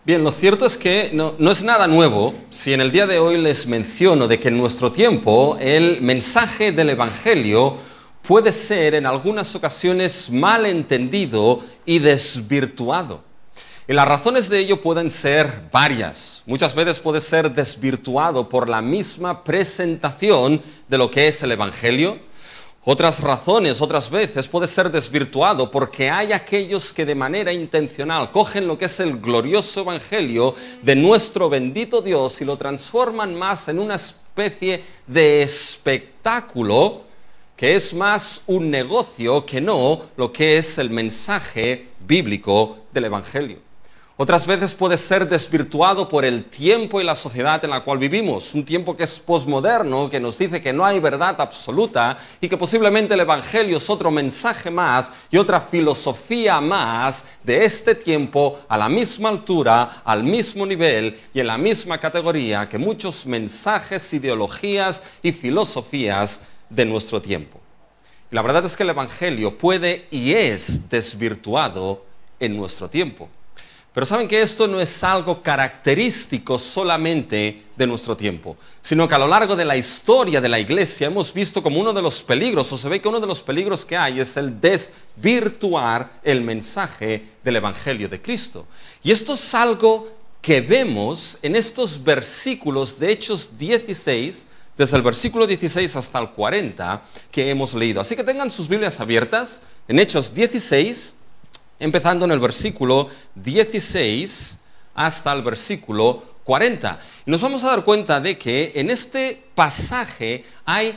Bien, lo cierto es que no es nada nuevo si en el día de hoy les menciono de que en nuestro tiempo el mensaje del Evangelio puede ser en algunas ocasiones mal entendido y desvirtuado. Y las razones de ello pueden ser varias. Muchas veces puede ser desvirtuado por la misma presentación de lo que es el Evangelio. Otras razones, otras veces, puede ser desvirtuado porque hay aquellos que de manera intencional cogen lo que es el glorioso Evangelio de nuestro bendito Dios y lo transforman más en una especie de espectáculo que es más un negocio que no lo que es el mensaje bíblico del Evangelio. Otras veces puede ser desvirtuado por el tiempo y la sociedad en la cual vivimos, un tiempo que es posmoderno, que nos dice que no hay verdad absoluta y que posiblemente el Evangelio es otro mensaje más y otra filosofía más de este tiempo a la misma altura, al mismo nivel y en la misma categoría que muchos mensajes, ideologías y filosofías de nuestro tiempo. Y la verdad es que el Evangelio puede y es desvirtuado en nuestro tiempo. Pero saben que esto no es algo característico solamente de nuestro tiempo, sino que a lo largo de la historia de la Iglesia hemos visto como uno de los peligros, o se ve que uno de los peligros que hay es el desvirtuar el mensaje del Evangelio de Cristo. Y esto es algo que vemos en estos versículos de Hechos 16, desde el versículo 16 hasta el 40 que hemos leído. Así que tengan sus Biblias abiertas en Hechos 16, empezando en el versículo 16 hasta el versículo 40. Y nos vamos a dar cuenta de que en este pasaje hay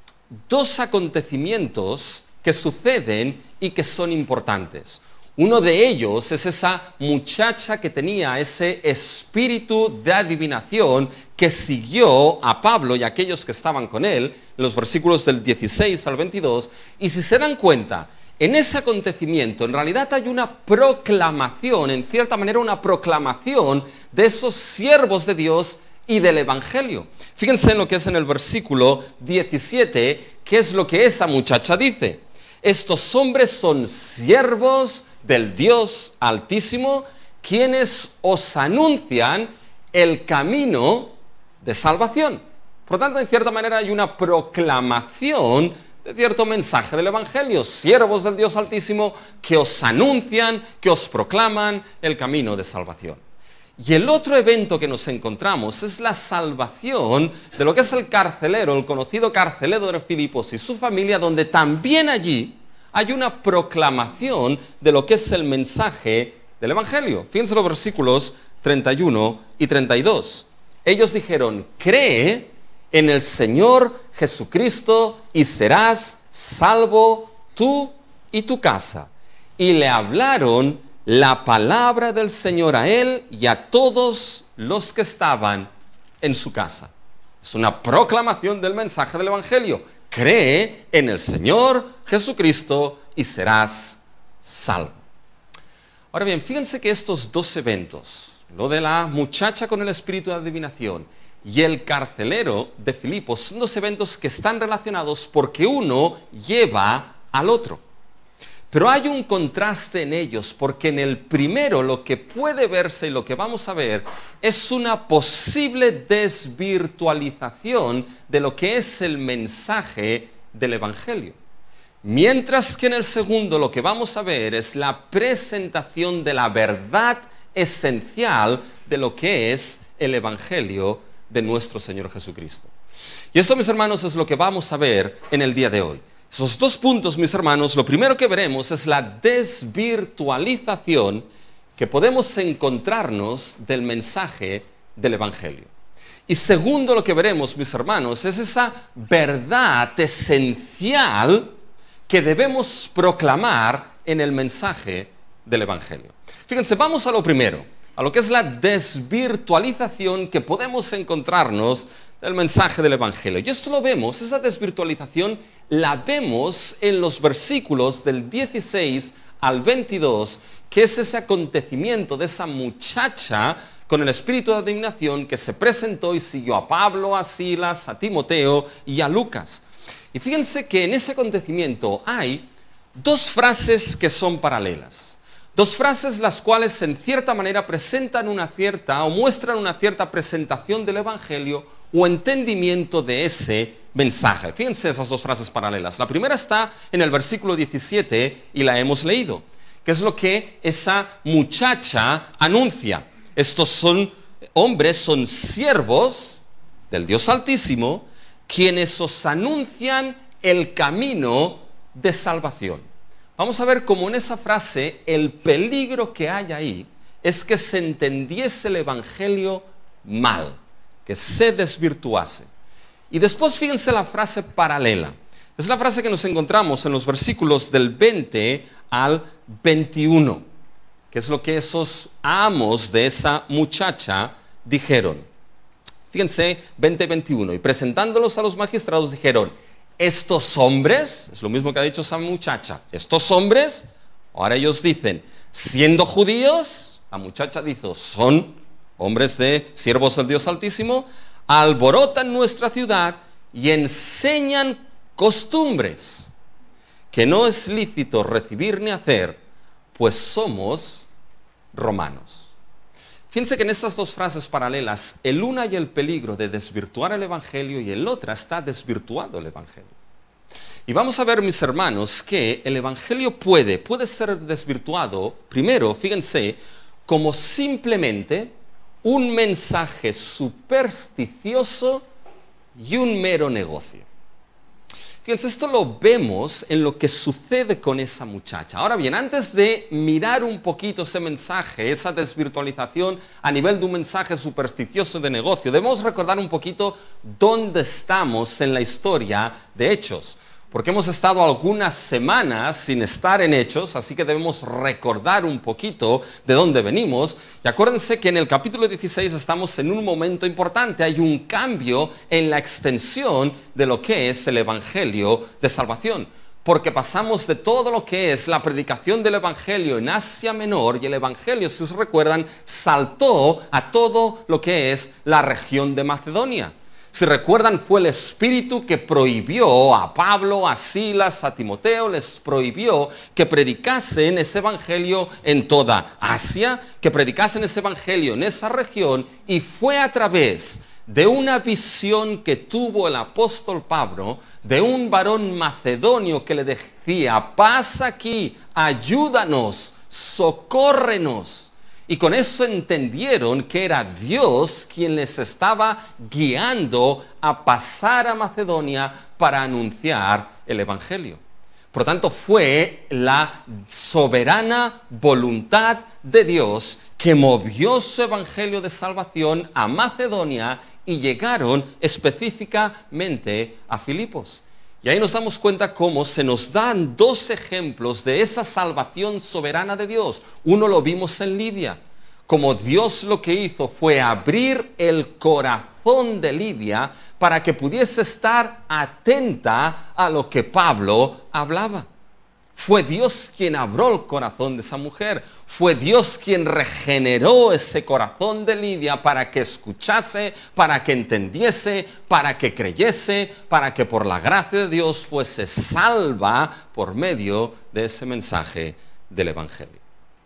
dos acontecimientos que suceden y que son importantes. Uno de ellos es esa muchacha que tenía ese espíritu de adivinación que siguió a Pablo y a aquellos que estaban con él, en los versículos del 16 al 22, y si se dan cuenta, en ese acontecimiento, en realidad hay una proclamación, en cierta manera una proclamación de esos siervos de Dios y del Evangelio. Fíjense en lo que es en el versículo 17, qué es lo que esa muchacha dice. Estos hombres son siervos del Dios Altísimo, quienes os anuncian el camino de salvación. Por lo tanto, en cierta manera hay una proclamación de cierto mensaje del Evangelio, siervos del Dios Altísimo que os anuncian, que os proclaman el camino de salvación. Y el otro evento que nos encontramos es la salvación de lo que es el carcelero, el conocido carcelero de Filipos y su familia, donde también allí hay una proclamación de lo que es el mensaje del Evangelio. Fíjense los versículos 31 y 32. Ellos dijeron, cree en el Señor Jesucristo y serás salvo tú y tu casa. Y le hablaron la palabra del Señor a él y a todos los que estaban en su casa. Es una proclamación del mensaje del Evangelio. Cree en el Señor Jesucristo y serás salvo. Ahora bien, fíjense que estos dos eventos, lo de la muchacha con el espíritu de adivinación y el carcelero de Filipos, son dos eventos que están relacionados porque uno lleva al otro. Pero hay un contraste en ellos, porque en el primero lo que puede verse y lo que vamos a ver es una posible desvirtualización de lo que es el mensaje del Evangelio. Mientras que en el segundo lo que vamos a ver es la presentación de la verdad esencial de lo que es el Evangelio de nuestro Señor Jesucristo. Y esto, mis hermanos, es lo que vamos a ver en el día de hoy. Esos dos puntos, mis hermanos, lo primero que veremos es la desvirtualización que podemos encontrarnos del mensaje del Evangelio. Y segundo, lo que veremos, mis hermanos, es esa verdad esencial que debemos proclamar en el mensaje del Evangelio. Fíjense, vamos a lo primero, a lo que es la desvirtualización que podemos encontrarnos del mensaje del Evangelio. Y esto lo vemos, esa desvirtualización la vemos en los versículos del 16 al 22, que es ese acontecimiento de esa muchacha con el espíritu de adivinación que se presentó y siguió a Pablo, a Silas, a Timoteo y a Lucas. Y fíjense que en ese acontecimiento hay dos frases que son paralelas. Dos frases las cuales en cierta manera presentan una cierta o muestran una cierta presentación del Evangelio o entendimiento de ese mensaje. Fíjense esas dos frases paralelas. La primera está en el versículo 17 y la hemos leído, que es lo que esa muchacha anuncia. Estos hombres son siervos del Dios Altísimo, quienes os anuncian el camino de salvación. Vamos a ver cómo en esa frase el peligro que hay ahí es que se entendiese el Evangelio mal, que se desvirtuase. Y después fíjense la frase paralela. Es la frase que nos encontramos en los versículos del 20 al 21, que es lo que esos amos de esa muchacha dijeron. Fíjense, 20-21, y presentándolos a los magistrados dijeron: estos hombres, es lo mismo que ha dicho esa muchacha, estos hombres, ahora ellos dicen, siendo judíos, la muchacha dice, son hombres de siervos del Dios Altísimo, alborotan nuestra ciudad y enseñan costumbres que no es lícito recibir ni hacer, pues somos romanos. Fíjense que en estas dos frases paralelas, el una hay el peligro de desvirtuar el Evangelio y el otro está desvirtuado el Evangelio. Y vamos a ver, mis hermanos, que el Evangelio puede ser desvirtuado, primero, fíjense, como simplemente un mensaje supersticioso y un mero negocio. Fíjense, esto lo vemos en lo que sucede con esa muchacha. Ahora bien, antes de mirar un poquito ese mensaje, esa desvirtualización a nivel de un mensaje supersticioso de negocio, debemos recordar un poquito dónde estamos en la historia de Hechos. Porque hemos estado algunas semanas sin estar en Hechos, así que debemos recordar un poquito de dónde venimos. Y acuérdense que en el capítulo 16 estamos en un momento importante. Hay un cambio en la extensión de lo que es el Evangelio de salvación. Porque pasamos de todo lo que es la predicación del Evangelio en Asia Menor, y el Evangelio, si os recuerdan, saltó a todo lo que es la región de Macedonia. Si recuerdan, fue el Espíritu que prohibió a Pablo, a Silas, a Timoteo, les prohibió que predicasen ese Evangelio en toda Asia, que predicasen ese Evangelio en esa región, y fue a través de una visión que tuvo el apóstol Pablo, de un varón macedonio que le decía: pasa aquí, ayúdanos, socórrenos. Y con eso entendieron que era Dios quien les estaba guiando a pasar a Macedonia para anunciar el Evangelio. Por lo tanto, fue la soberana voluntad de Dios que movió su Evangelio de salvación a Macedonia y llegaron específicamente a Filipos. Y ahí nos damos cuenta cómo se nos dan dos ejemplos de esa salvación soberana de Dios. Uno lo vimos en Lidia, como Dios lo que hizo fue abrir el corazón de Lidia para que pudiese estar atenta a lo que Pablo hablaba. Fue Dios quien abrió el corazón de esa mujer. Fue Dios quien regeneró ese corazón de Lidia para que escuchase, para que entendiese, para que creyese, para que por la gracia de Dios fuese salva por medio de ese mensaje del Evangelio.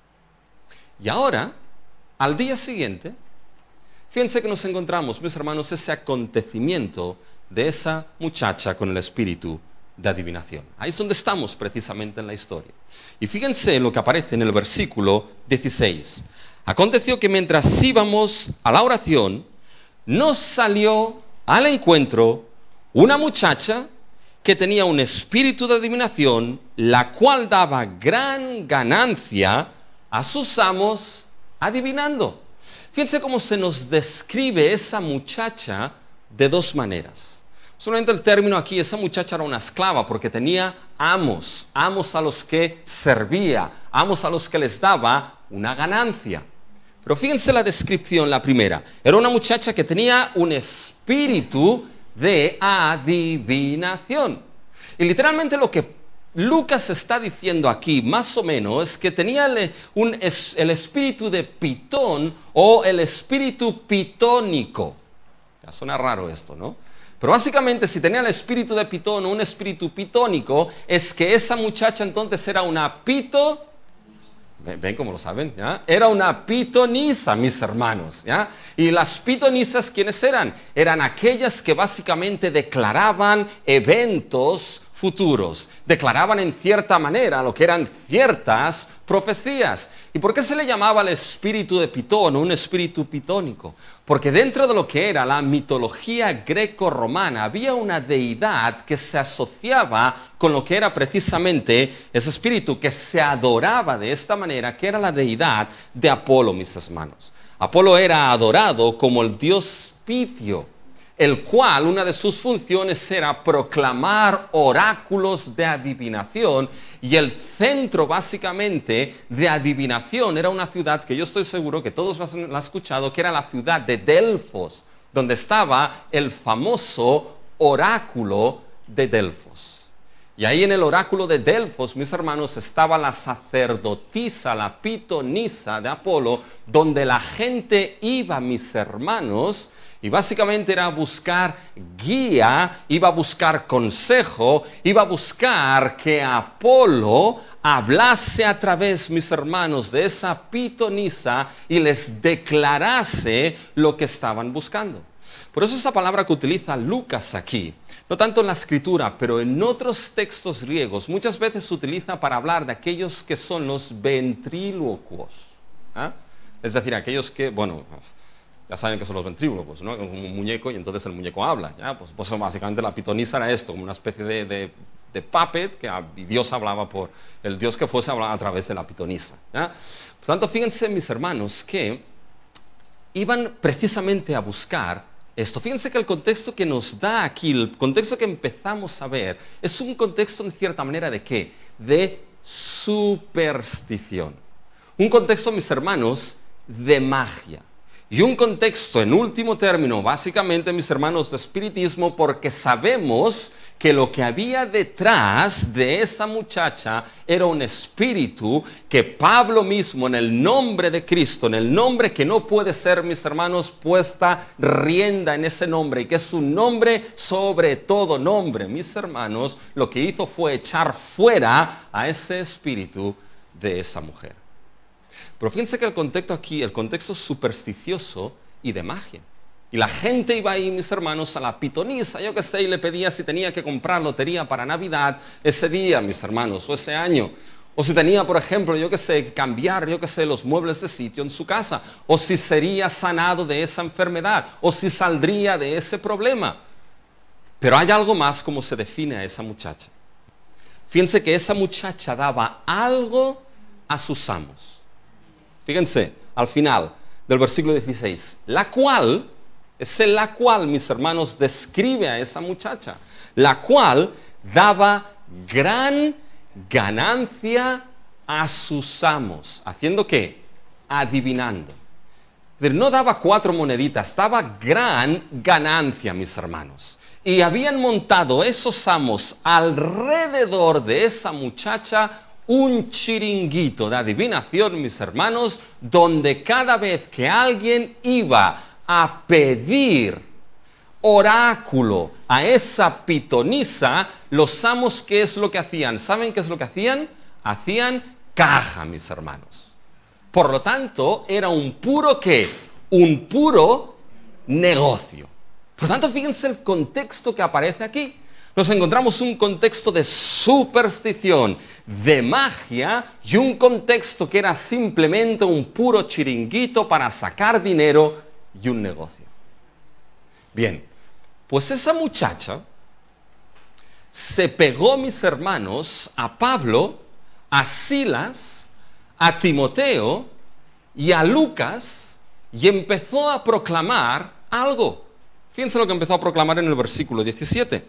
Y ahora, al día siguiente, fíjense que nos encontramos, mis hermanos, ese acontecimiento de esa muchacha con el espíritu de adivinación. Ahí es donde estamos precisamente en la historia. Y fíjense lo que aparece en el versículo 16. Aconteció que mientras íbamos a la oración, nos salió al encuentro una muchacha que tenía un espíritu de adivinación, la cual daba gran ganancia a sus amos adivinando. Fíjense cómo se nos describe esa muchacha de dos maneras. Solamente el término aquí, esa muchacha era una esclava porque tenía amos a los que servía, amos a los que les daba una ganancia. Pero fíjense la descripción, la primera. Era una muchacha que tenía un espíritu de adivinación. Y literalmente lo que Lucas está diciendo aquí, más o menos, es que tenía el espíritu de Pitón o el espíritu pitónico. Ya suena raro esto, ¿no? Pero básicamente, si tenía el espíritu de Pitón o un espíritu pitónico, es que esa muchacha entonces era una pitonisa. ¿Ven cómo lo saben? ¿Ya? Era una pitonisa, mis hermanos. ¿Ya? Y las pitonisas, ¿quiénes eran? Eran aquellas que básicamente declaraban eventos futuros, declaraban en cierta manera lo que eran ciertas profecías. ¿Y por qué se le llamaba el espíritu de Pitón, un espíritu pitónico? Porque dentro de lo que era la mitología greco-romana había una deidad que se asociaba con lo que era precisamente ese espíritu, que se adoraba de esta manera, que era la deidad de Apolo, mis hermanos. Apolo era adorado como el dios Pitio, el cual una de sus funciones era proclamar oráculos de adivinación, y el centro básicamente de adivinación era una ciudad que yo estoy seguro que todos la han escuchado, que era la ciudad de Delfos, donde estaba el famoso oráculo de Delfos. Y ahí en el oráculo de Delfos, mis hermanos, estaba la sacerdotisa, la pitonisa de Apolo, donde la gente iba, mis hermanos, y básicamente era buscar guía, iba a buscar consejo, iba a buscar que Apolo hablase a través, mis hermanos, de esa pitonisa y les declarase lo que estaban buscando. Por eso esa palabra que utiliza Lucas aquí, no tanto en la escritura, pero en otros textos griegos, muchas veces se utiliza para hablar de aquellos que son los ventrílocuos. ¿Ah? Es decir, aquellos que, bueno, ya saben que son los ventrílocos, ¿no? Como un muñeco y entonces el muñeco habla. ¿Ya? Pues básicamente la pitonisa era esto, como una especie de puppet, que Dios hablaba por el Dios que fuese, hablaba a través de la pitonisa. ¿Ya? Por tanto, fíjense, mis hermanos, que iban precisamente a buscar esto. Fíjense que el contexto que nos da aquí, el contexto que empezamos a ver, es un contexto en cierta manera de ¿qué? De superstición. Un contexto, mis hermanos, de magia. Y un contexto, en último término, básicamente, mis hermanos, de espiritismo, porque sabemos que lo que había detrás de esa muchacha era un espíritu que Pablo mismo, en el nombre de Cristo, en el nombre que no puede ser, mis hermanos, puesta rienda en ese nombre, y que es un nombre sobre todo nombre, mis hermanos, lo que hizo fue echar fuera a ese espíritu de esa mujer. Pero fíjense que el contexto aquí, el contexto supersticioso y de magia. Y la gente iba ahí, mis hermanos, a la pitonisa, yo qué sé, y le pedía si tenía que comprar lotería para Navidad ese día, mis hermanos, o ese año. O si tenía, por ejemplo, yo qué sé, cambiar, yo qué sé, los muebles de sitio en su casa. O si sería sanado de esa enfermedad. O si saldría de ese problema. Pero hay algo más como se define a esa muchacha. Fíjense que esa muchacha daba algo a sus amos. Fíjense, al final del versículo 16, la cual, mis hermanos, describe a esa muchacha, la cual daba gran ganancia a sus amos. ¿Haciendo qué? Adivinando. Es decir, no daba 4 moneditas, daba gran ganancia, mis hermanos. Y habían montado esos amos alrededor de esa muchacha un chiringuito de adivinación, mis hermanos, donde cada vez que alguien iba a pedir oráculo a esa pitonisa, los amos, ¿qué es lo que hacían? ¿Saben qué es lo que hacían? Hacían caja, mis hermanos. Por lo tanto, era un puro ¿qué? Un puro negocio. Por lo tanto, fíjense el contexto que aparece aquí. Nos encontramos un contexto de superstición, de magia, y un contexto que era simplemente un puro chiringuito para sacar dinero y un negocio. Bien, pues esa muchacha se pegó, mis hermanos, a Pablo, a Silas, a Timoteo y a Lucas, y empezó a proclamar algo. Fíjense lo que empezó a proclamar en el versículo 17.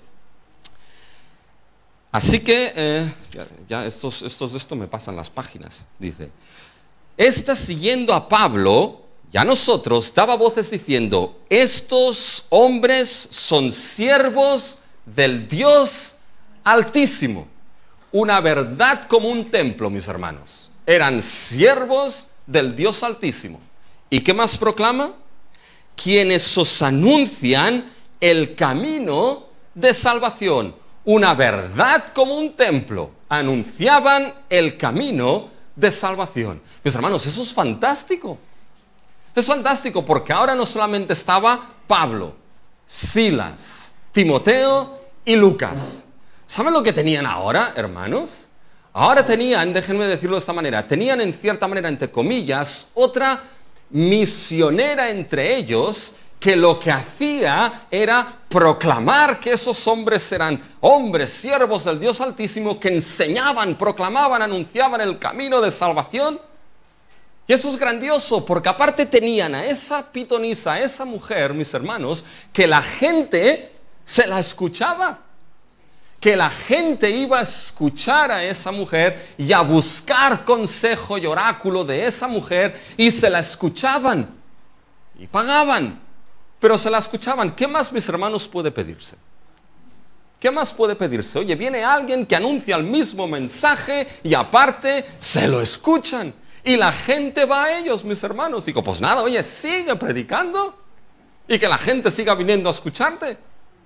Así que, esto me pasan las páginas, dice. Esta, siguiendo a Pablo y a nosotros, daba voces diciendo: estos hombres son siervos del Dios Altísimo. Una verdad como un templo, mis hermanos. Eran siervos del Dios Altísimo. ¿Y qué más proclama? Quienes os anuncian el camino de salvación. Una verdad como un templo. Anunciaban el camino de salvación. Mis hermanos, eso es fantástico. Es fantástico porque ahora no solamente estaba Pablo, Silas, Timoteo y Lucas. ¿Saben lo que tenían ahora, hermanos? Ahora tenían, déjenme decirlo de esta manera, tenían en cierta manera, entre comillas, otra misionera entre ellos que lo que hacía era proclamar que esos hombres eran hombres, siervos del Dios Altísimo, que enseñaban, proclamaban, anunciaban el camino de salvación. Y eso es grandioso, porque aparte tenían a esa pitonisa, a esa mujer, mis hermanos, que la gente se la escuchaba. Que la gente iba a escuchar a esa mujer y a buscar consejo y oráculo de esa mujer y se la escuchaban y pagaban, pero se la escuchaban. ¿Qué más, mis hermanos, puede pedirse? ¿Qué más puede pedirse? Oye, viene alguien que anuncia el mismo mensaje y aparte se lo escuchan y la gente va a ellos, mis hermanos. Digo, pues nada, oye, sigue predicando y que la gente siga viniendo a escucharte.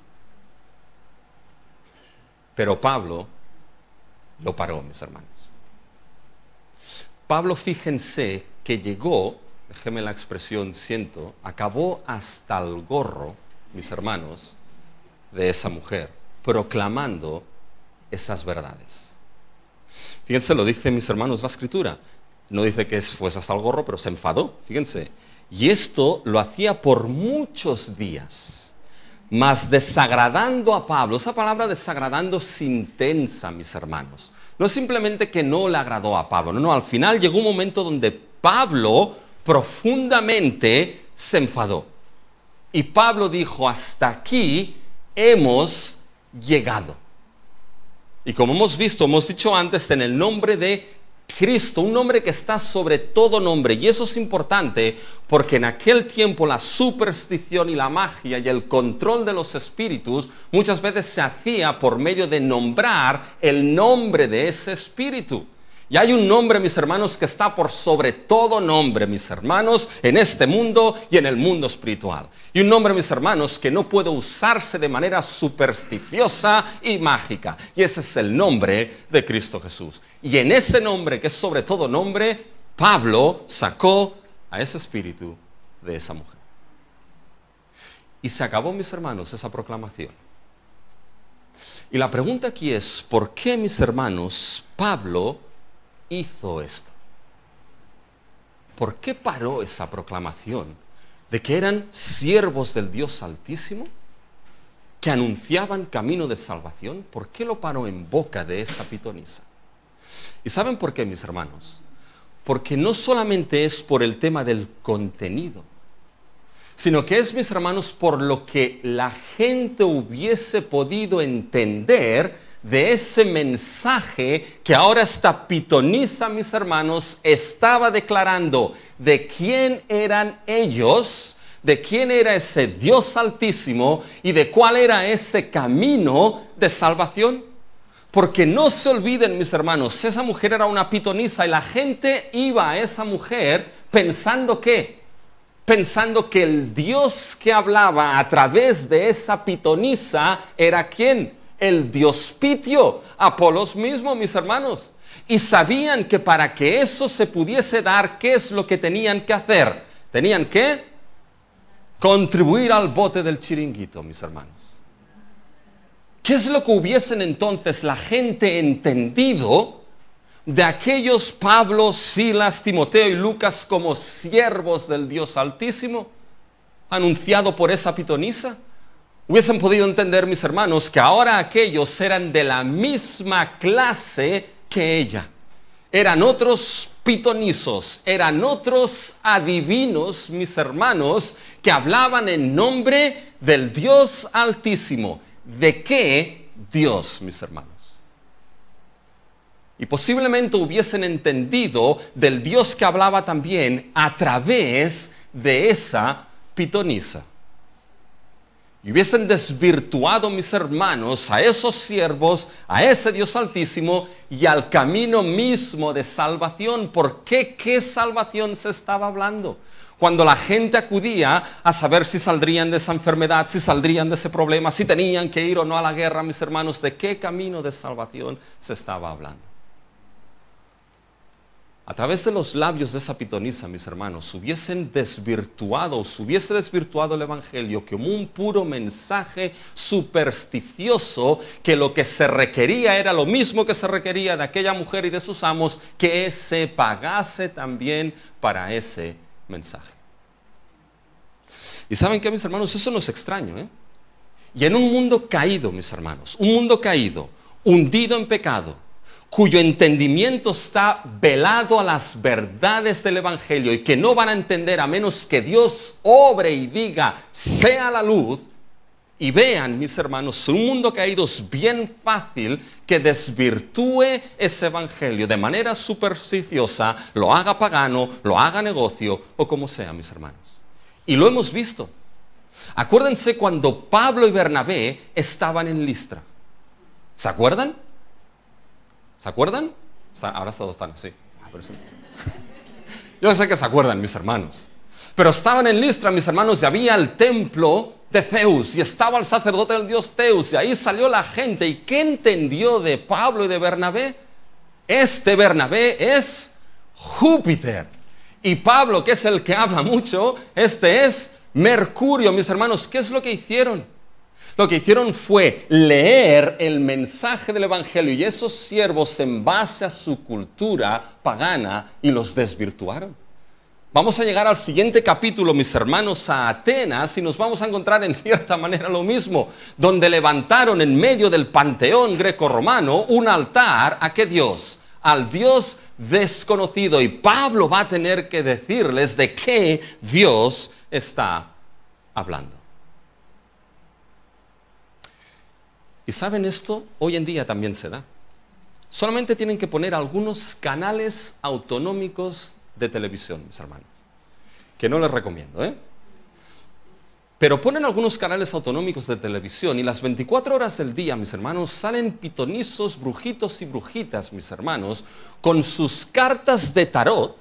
Pero Pablo lo paró, mis hermanos. Pablo, fíjense que llegó, déjeme la expresión, acabó hasta el gorro, mis hermanos, de esa mujer, proclamando esas verdades. Fíjense, lo dice, mis hermanos, la Escritura. No dice que fuese hasta el gorro, pero se enfadó, fíjense. Y esto lo hacía por muchos días. Mas desagradando a Pablo, esa palabra desagradando es intensa, mis hermanos. No es simplemente que no le agradó a Pablo, no, al final llegó un momento donde Pablo profundamente se enfadó. Y Pablo dijo, hasta aquí hemos llegado. Y como hemos visto, hemos dicho antes, en el nombre de Cristo, un nombre que está sobre todo nombre. Y eso es importante porque en aquel tiempo la superstición y la magia y el control de los espíritus muchas veces se hacía por medio de nombrar el nombre de ese espíritu. Y hay un nombre, mis hermanos, que está por sobre todo nombre, mis hermanos, en este mundo y en el mundo espiritual. Y un nombre, mis hermanos, que no puede usarse de manera supersticiosa y mágica. Y ese es el nombre de Cristo Jesús. Y en ese nombre, que es sobre todo nombre, Pablo sacó a ese espíritu de esa mujer. Y se acabó, mis hermanos, esa proclamación. Y la pregunta aquí es, ¿por qué, mis hermanos, Pablo hizo esto? ¿Por qué paró esa proclamación de que eran siervos del Dios Altísimo, que anunciaban camino de salvación? ¿Por qué lo paró en boca de esa pitonisa? ¿Y saben por qué, mis hermanos? Porque no solamente es por el tema del contenido, sino que es, mis hermanos, por lo que la gente hubiese podido entender de ese mensaje que ahora esta pitonisa, mis hermanos, estaba declarando de quién eran ellos, de quién era ese Dios Altísimo y de cuál era ese camino de salvación. Porque no se olviden, mis hermanos, esa mujer era una pitonisa y la gente iba a esa mujer pensando que el Dios que hablaba a través de esa pitonisa era ¿quién? El Dios Pitio, Apolos mismo, mis hermanos. Y sabían que para que eso se pudiese dar, ¿qué es lo que tenían que hacer? Tenían que contribuir al bote del chiringuito, mis hermanos. ¿Qué es lo que hubiesen entonces la gente entendido de aquellos Pablo, Silas, Timoteo y Lucas como siervos del Dios Altísimo, anunciado por esa pitonisa? Hubiesen podido entender, mis hermanos, que ahora aquellos eran de la misma clase que ella. Eran otros pitonizos, eran otros adivinos, mis hermanos, que hablaban en nombre del Dios Altísimo. ¿De qué Dios, mis hermanos? Y posiblemente hubiesen entendido del Dios que hablaba también a través de esa pitonisa. Y hubiesen desvirtuado, mis hermanos, a esos siervos, a ese Dios Altísimo y al camino mismo de salvación. ¿Por qué? ¿Qué salvación se estaba hablando? Cuando la gente acudía a saber si saldrían de esa enfermedad, si saldrían de ese problema, si tenían que ir o no a la guerra, mis hermanos, ¿de qué camino de salvación se estaba hablando? a través de los labios de esa pitonisa, mis hermanos, se hubiese desvirtuado el Evangelio como un puro mensaje supersticioso, que lo que se requería era lo mismo que se requería de aquella mujer y de sus amos, que se pagase también para ese mensaje. Y ¿saben qué, mis hermanos? Eso no es extraño, ¿eh? Y en un mundo caído, mis hermanos, un mundo caído, hundido en pecado, cuyo entendimiento está velado a las verdades del Evangelio y que no van a entender a menos que Dios obre y diga, sea la luz, y vean, mis hermanos, un mundo caído es bien fácil que desvirtúe ese Evangelio de manera supersticiosa, lo haga pagano, lo haga negocio o como sea, mis hermanos. Y lo hemos visto. Acuérdense cuando Pablo y Bernabé estaban en Listra. ¿Se acuerdan? ¿Se acuerdan? Ahora todos están así. Sí. Yo sé que se acuerdan, mis hermanos. Pero estaban en Listra, mis hermanos, y había el templo de Zeus, y estaba el sacerdote del dios Zeus, y ahí salió la gente. ¿Y qué entendió de Pablo y de Bernabé? Este Bernabé es Júpiter. Y Pablo, que es el que habla mucho, este es Mercurio, mis hermanos. ¿Qué es lo que hicieron? Lo que hicieron fue leer el mensaje del Evangelio y esos siervos en base a su cultura pagana y los desvirtuaron. Vamos a llegar al siguiente capítulo, mis hermanos, a Atenas, y nos vamos a encontrar en cierta manera lo mismo, donde levantaron en medio del panteón grecorromano un altar. ¿A qué Dios? Al Dios desconocido. Y Pablo va a tener que decirles de qué Dios está hablando. Y saben, esto hoy en día también se da. Solamente tienen que poner algunos canales autonómicos de televisión, mis hermanos, que no les recomiendo, ¿eh? Pero ponen algunos canales autonómicos de televisión y las 24 horas del día, mis hermanos, salen pitonizos, brujitos y brujitas, mis hermanos, con sus cartas de tarot,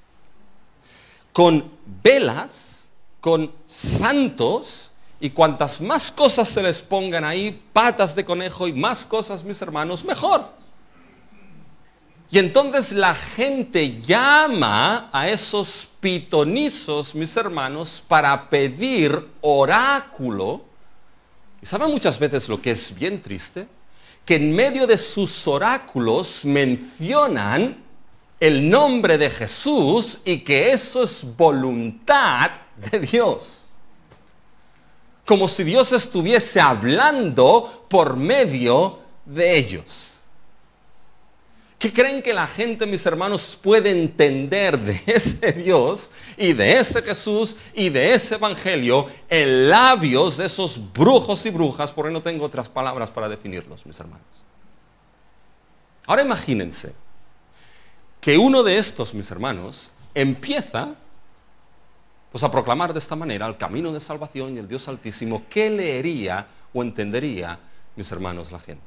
con velas, con santos. Y cuantas más cosas se les pongan ahí, patas de conejo y más cosas, mis hermanos, mejor. Y entonces la gente llama a esos pitonizos, mis hermanos, para pedir oráculo. ¿Y saben muchas veces lo que es bien triste? Que en medio de sus oráculos mencionan el nombre de Jesús y que eso es voluntad de Dios. Como si Dios estuviese hablando por medio de ellos. ¿Qué creen que la gente, mis hermanos, puede entender de ese Dios y de ese Jesús y de ese Evangelio en labios de esos brujos y brujas? Porque no tengo otras palabras para definirlos, mis hermanos. Ahora imagínense que uno de estos, mis hermanos, empieza a proclamar de esta manera el camino de salvación y el Dios Altísimo. ¿Qué leería o entendería, mis hermanos, la gente?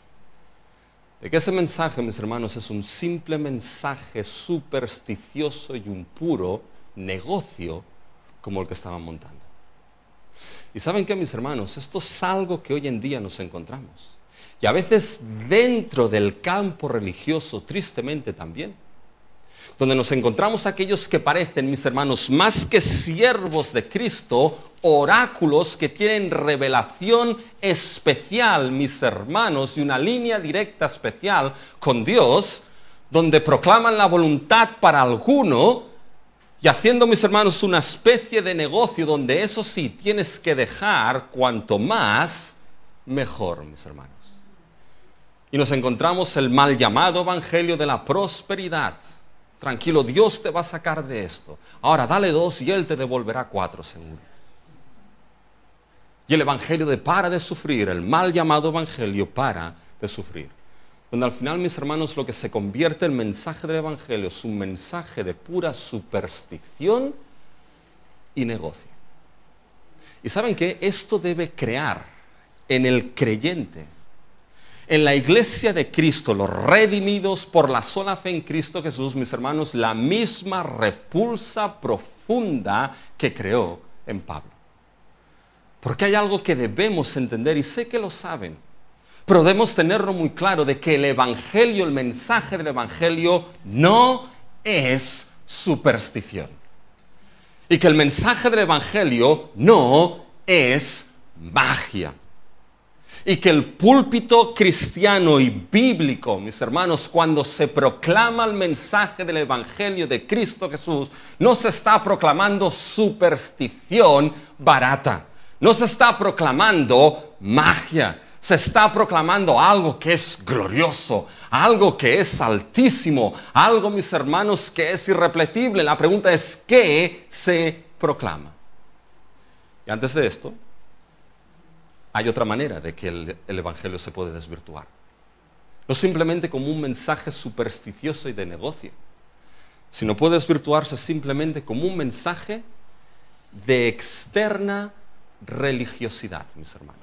De que ese mensaje, mis hermanos, es un simple mensaje supersticioso y un puro negocio como el que estaban montando. Y ¿saben qué, mis hermanos? Esto es algo que hoy en día nos encontramos. Y a veces dentro del campo religioso, tristemente también, donde nos encontramos aquellos que parecen, mis hermanos, más que siervos de Cristo, oráculos que tienen revelación especial, mis hermanos, y una línea directa especial con Dios, donde proclaman la voluntad para alguno, y haciendo, mis hermanos, una especie de negocio donde eso sí, tienes que dejar cuanto más, mejor, mis hermanos. Y nos encontramos el mal llamado evangelio de la prosperidad. Tranquilo, Dios te va a sacar de esto. Ahora dale 2 y Él te devolverá 4 seguro. Y el evangelio de para de sufrir, el mal llamado evangelio para de sufrir. Donde al final, mis hermanos, lo que se convierte en el mensaje del evangelio es un mensaje de pura superstición y negocio. Y ¿saben qué? Esto debe crear en el creyente, en la iglesia de Cristo, los redimidos por la sola fe en Cristo Jesús, mis hermanos, la misma repulsa profunda que creó en Pablo. Porque hay algo que debemos entender, y sé que lo saben, pero debemos tenerlo muy claro, de que el evangelio, el mensaje del evangelio, no es superstición. Y que el mensaje del Evangelio no es magia. Y que el púlpito cristiano y bíblico, mis hermanos, cuando se proclama el mensaje del Evangelio de Cristo Jesús, no se está proclamando superstición barata. No se está proclamando magia. Se está proclamando algo que es glorioso, algo que es altísimo, algo, mis hermanos, que es irrepetible. La pregunta es, ¿qué se proclama? Y antes de esto, hay otra manera de que el Evangelio se puede desvirtuar. No simplemente como un mensaje supersticioso y de negocio, sino puede desvirtuarse simplemente como un mensaje de externa religiosidad, mis hermanos.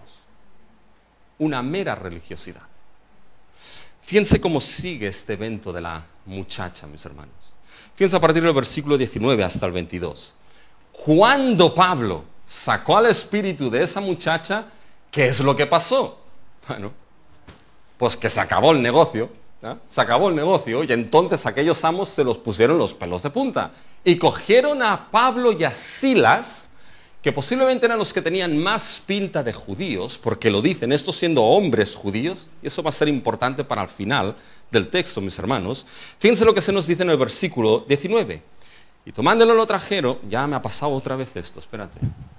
Una mera religiosidad. Fíjense cómo sigue este evento de la muchacha, mis hermanos. Fíjense a partir del versículo 19 hasta el 22. Cuando Pablo sacó al espíritu de esa muchacha, ¿qué es lo que pasó? Bueno, pues que se acabó el negocio. ¿Ya? Se acabó el negocio y entonces aquellos amos se los pusieron los pelos de punta. Y cogieron a Pablo y a Silas, que posiblemente eran los que tenían más pinta de judíos, porque lo dicen, estos siendo hombres judíos, y eso va a ser importante para el final del texto, mis hermanos. Fíjense lo que se nos dice en el versículo 19. Y tomándolo lo trajeron, ya me ha pasado otra vez esto, espérate.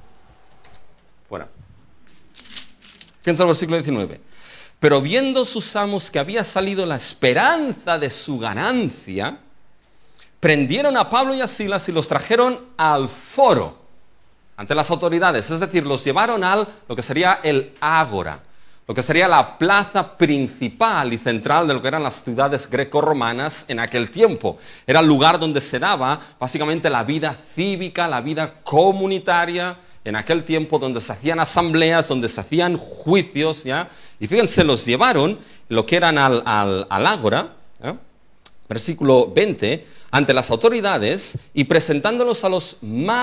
Fuera. Fíjense el versículo 19. Pero viendo sus amos que había salido la esperanza de su ganancia, prendieron a Pablo y a Silas y los trajeron al foro, ante las autoridades. Es decir, los llevaron lo que sería el ágora, lo que sería la plaza principal y central de lo que eran las ciudades grecorromanas en aquel tiempo. Era el lugar donde se daba básicamente la vida cívica, la vida comunitaria, en aquel tiempo donde se hacían asambleas, donde se hacían juicios, ¿ya? Y fíjense, los llevaron, lo que eran al ágora, ¿ya? Versículo 20, ante las autoridades y presentándolos a los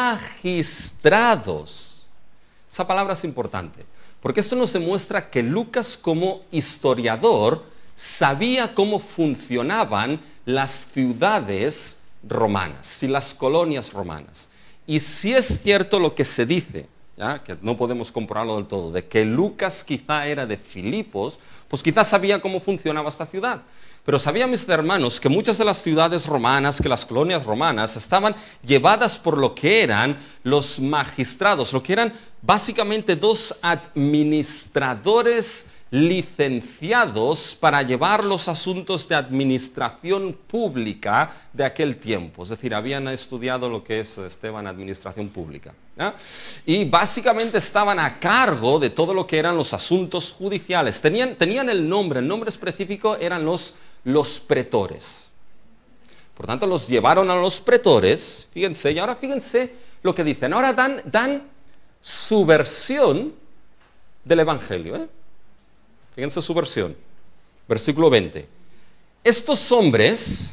magistrados. Esa palabra es importante, porque esto nos demuestra que Lucas como historiador sabía cómo funcionaban las ciudades romanas y las colonias romanas. Y si es cierto lo que se dice, ¿ya? Que no podemos comprobarlo del todo, de que Lucas quizá era de Filipos, pues quizás sabía cómo funcionaba esta ciudad. Pero sabían, mis hermanos, que muchas de las ciudades romanas, que las colonias romanas, estaban llevadas por lo que eran los magistrados, lo que eran básicamente dos administradores licenciados para llevar los asuntos de administración pública de aquel tiempo. Es decir, habían estudiado lo que es, Esteban, administración pública, ¿ya? Y básicamente estaban a cargo de todo lo que eran los asuntos judiciales. Tenían el nombre específico eran los pretores. Por tanto, los llevaron a los pretores, fíjense, y ahora fíjense lo que dicen. Ahora dan su versión del Evangelio, ¿eh? Fíjense su versión. Versículo 20. Estos hombres,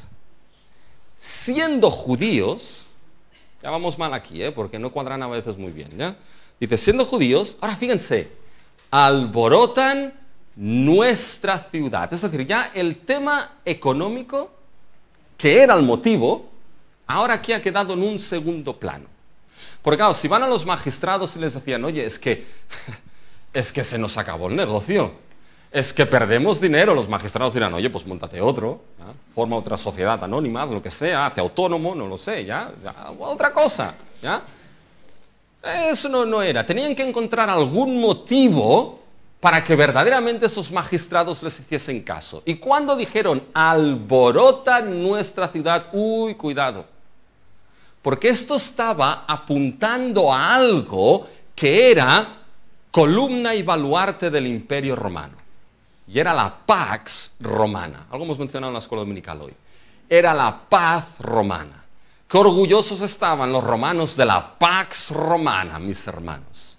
siendo judíos, ya vamos mal aquí, porque no cuadran a veces muy bien, ¿ya? Dice, siendo judíos, ahora fíjense, alborotan nuestra ciudad. Es decir, ya el tema económico, que era el motivo, ahora aquí ha quedado en un segundo plano. Porque claro, si van a los magistrados y les decían, oye, es que se nos acabó el negocio, es que perdemos dinero, los magistrados dirán, oye, pues móntate otro, ¿ya? Forma otra sociedad anónima, lo que sea, hazte autónomo, no lo sé, ya otra cosa, ¿ya? Eso no era. Tenían que encontrar algún motivo para que verdaderamente esos magistrados les hiciesen caso. Y cuando dijeron, alborota nuestra ciudad, uy, cuidado. Porque esto estaba apuntando a algo que era columna y baluarte del Imperio Romano. Y era la Pax Romana. Algo hemos mencionado en la escuela dominical hoy. Era la paz romana. Qué orgullosos estaban los romanos de la Pax Romana, mis hermanos.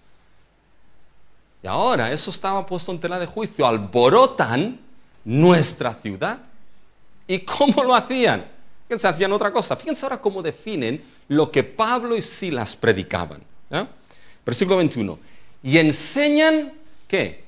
Y ahora eso estaba puesto en tela de juicio. Alborotan nuestra ciudad. ¿Y cómo lo hacían? Fíjense, hacían otra cosa. Fíjense ahora cómo definen lo que Pablo y Silas predicaban, ¿ya? Versículo 21. Y enseñan, ¿qué?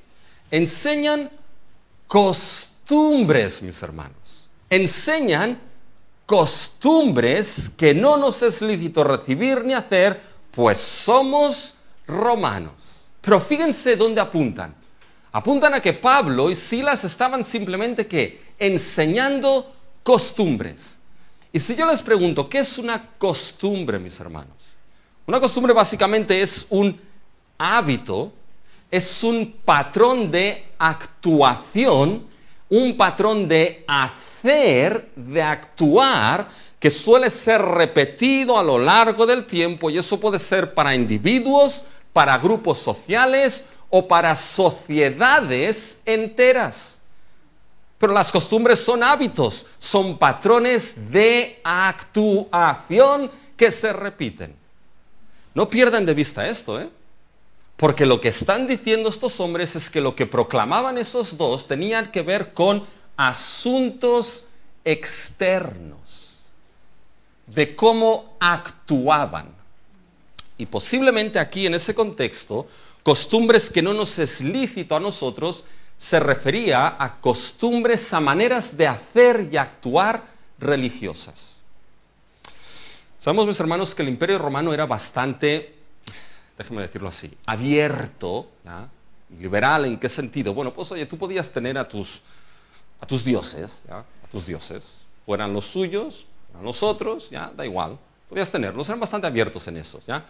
Enseñan costumbres, mis hermanos. Enseñan costumbres que no nos es lícito recibir ni hacer, pues somos romanos. Pero fíjense dónde apuntan. Apuntan a que Pablo y Silas estaban simplemente ¿qué? Enseñando costumbres. Y si yo les pregunto, ¿qué es una costumbre, mis hermanos? Una costumbre básicamente es un hábito, es un patrón de actuación, un patrón de hacer, de actuar, que suele ser repetido a lo largo del tiempo, y eso puede ser para individuos, para grupos sociales o para sociedades enteras. Pero las costumbres son hábitos, son patrones de actuación que se repiten. No pierdan de vista esto, porque lo que están diciendo estos hombres es que lo que proclamaban esos dos tenían que ver con asuntos externos, de cómo actuaban. Y posiblemente aquí en ese contexto, costumbres que no nos es lícito a nosotros, se refería a costumbres, a maneras de hacer y actuar religiosas. Sabemos, mis hermanos, que el Imperio Romano era bastante, déjenme decirlo así, abierto, ¿ya? Liberal. ¿En qué sentido? Bueno, pues oye, tú podías tener a tus dioses, ¿ya? A tus dioses, fueran los suyos, fueran los otros, ya, da igual, podías tenerlos, eran bastante abiertos en eso, ¿ya?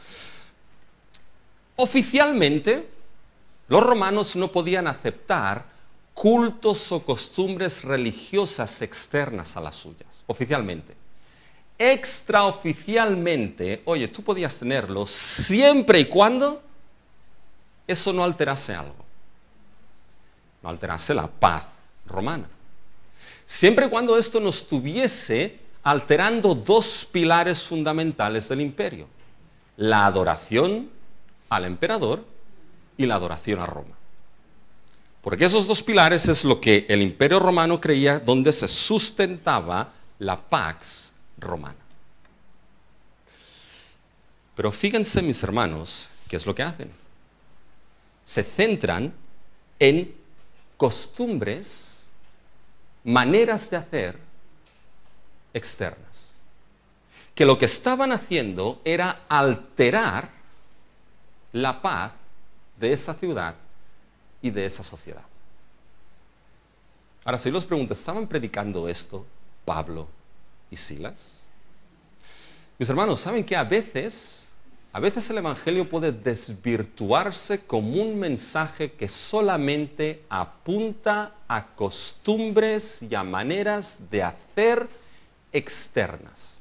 Oficialmente, los romanos no podían aceptar cultos o costumbres religiosas externas a las suyas, oficialmente. Extraoficialmente, oye, tú podías tenerlo siempre y cuando eso no alterase algo, no alterase la paz romana. Siempre y cuando esto no estuviese alterando dos pilares fundamentales del imperio: la adoración al emperador y la adoración a Roma. Porque esos dos pilares es lo que el Imperio Romano creía donde se sustentaba la pax romana. Pero fíjense, mis hermanos, ¿qué es lo que hacen? Se centran en costumbres, maneras de hacer externas. Que lo que estaban haciendo era alterar la paz de esa ciudad y de esa sociedad. Ahora, si yo les pregunto, ¿estaban predicando esto Pablo y Silas? Mis hermanos, ¿saben que a veces el Evangelio puede desvirtuarse como un mensaje que solamente apunta a costumbres y a maneras de hacer externas?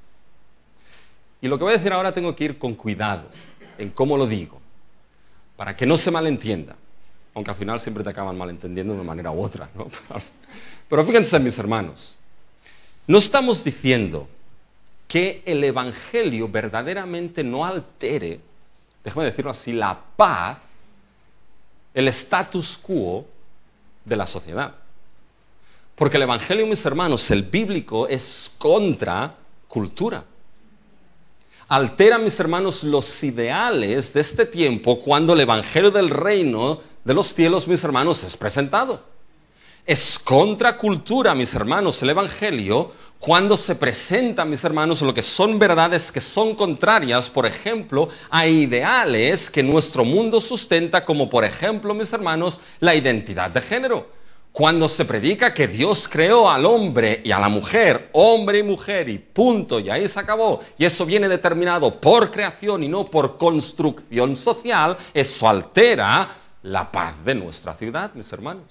Y lo que voy a decir ahora tengo que ir con cuidado en cómo lo digo, para que no se malentienda, aunque al final siempre te acaban malentendiendo de una manera u otra, ¿no? Pero fíjense, mis hermanos, no estamos diciendo que el Evangelio verdaderamente no altere, déjame decirlo así, la paz, el status quo de la sociedad. Porque el Evangelio, mis hermanos, el bíblico, es contra cultura. Altera, mis hermanos, los ideales de este tiempo cuando el Evangelio del reino de los cielos, mis hermanos, es presentado. Es contracultura, mis hermanos, el Evangelio cuando se presenta, mis hermanos, lo que son verdades que son contrarias, por ejemplo, a ideales que nuestro mundo sustenta, como por ejemplo, mis hermanos, la identidad de género. Cuando se predica que Dios creó al hombre y a la mujer, hombre y mujer, y punto, y ahí se acabó, y eso viene determinado por creación y no por construcción social, eso altera la paz de nuestra ciudad, mis hermanos.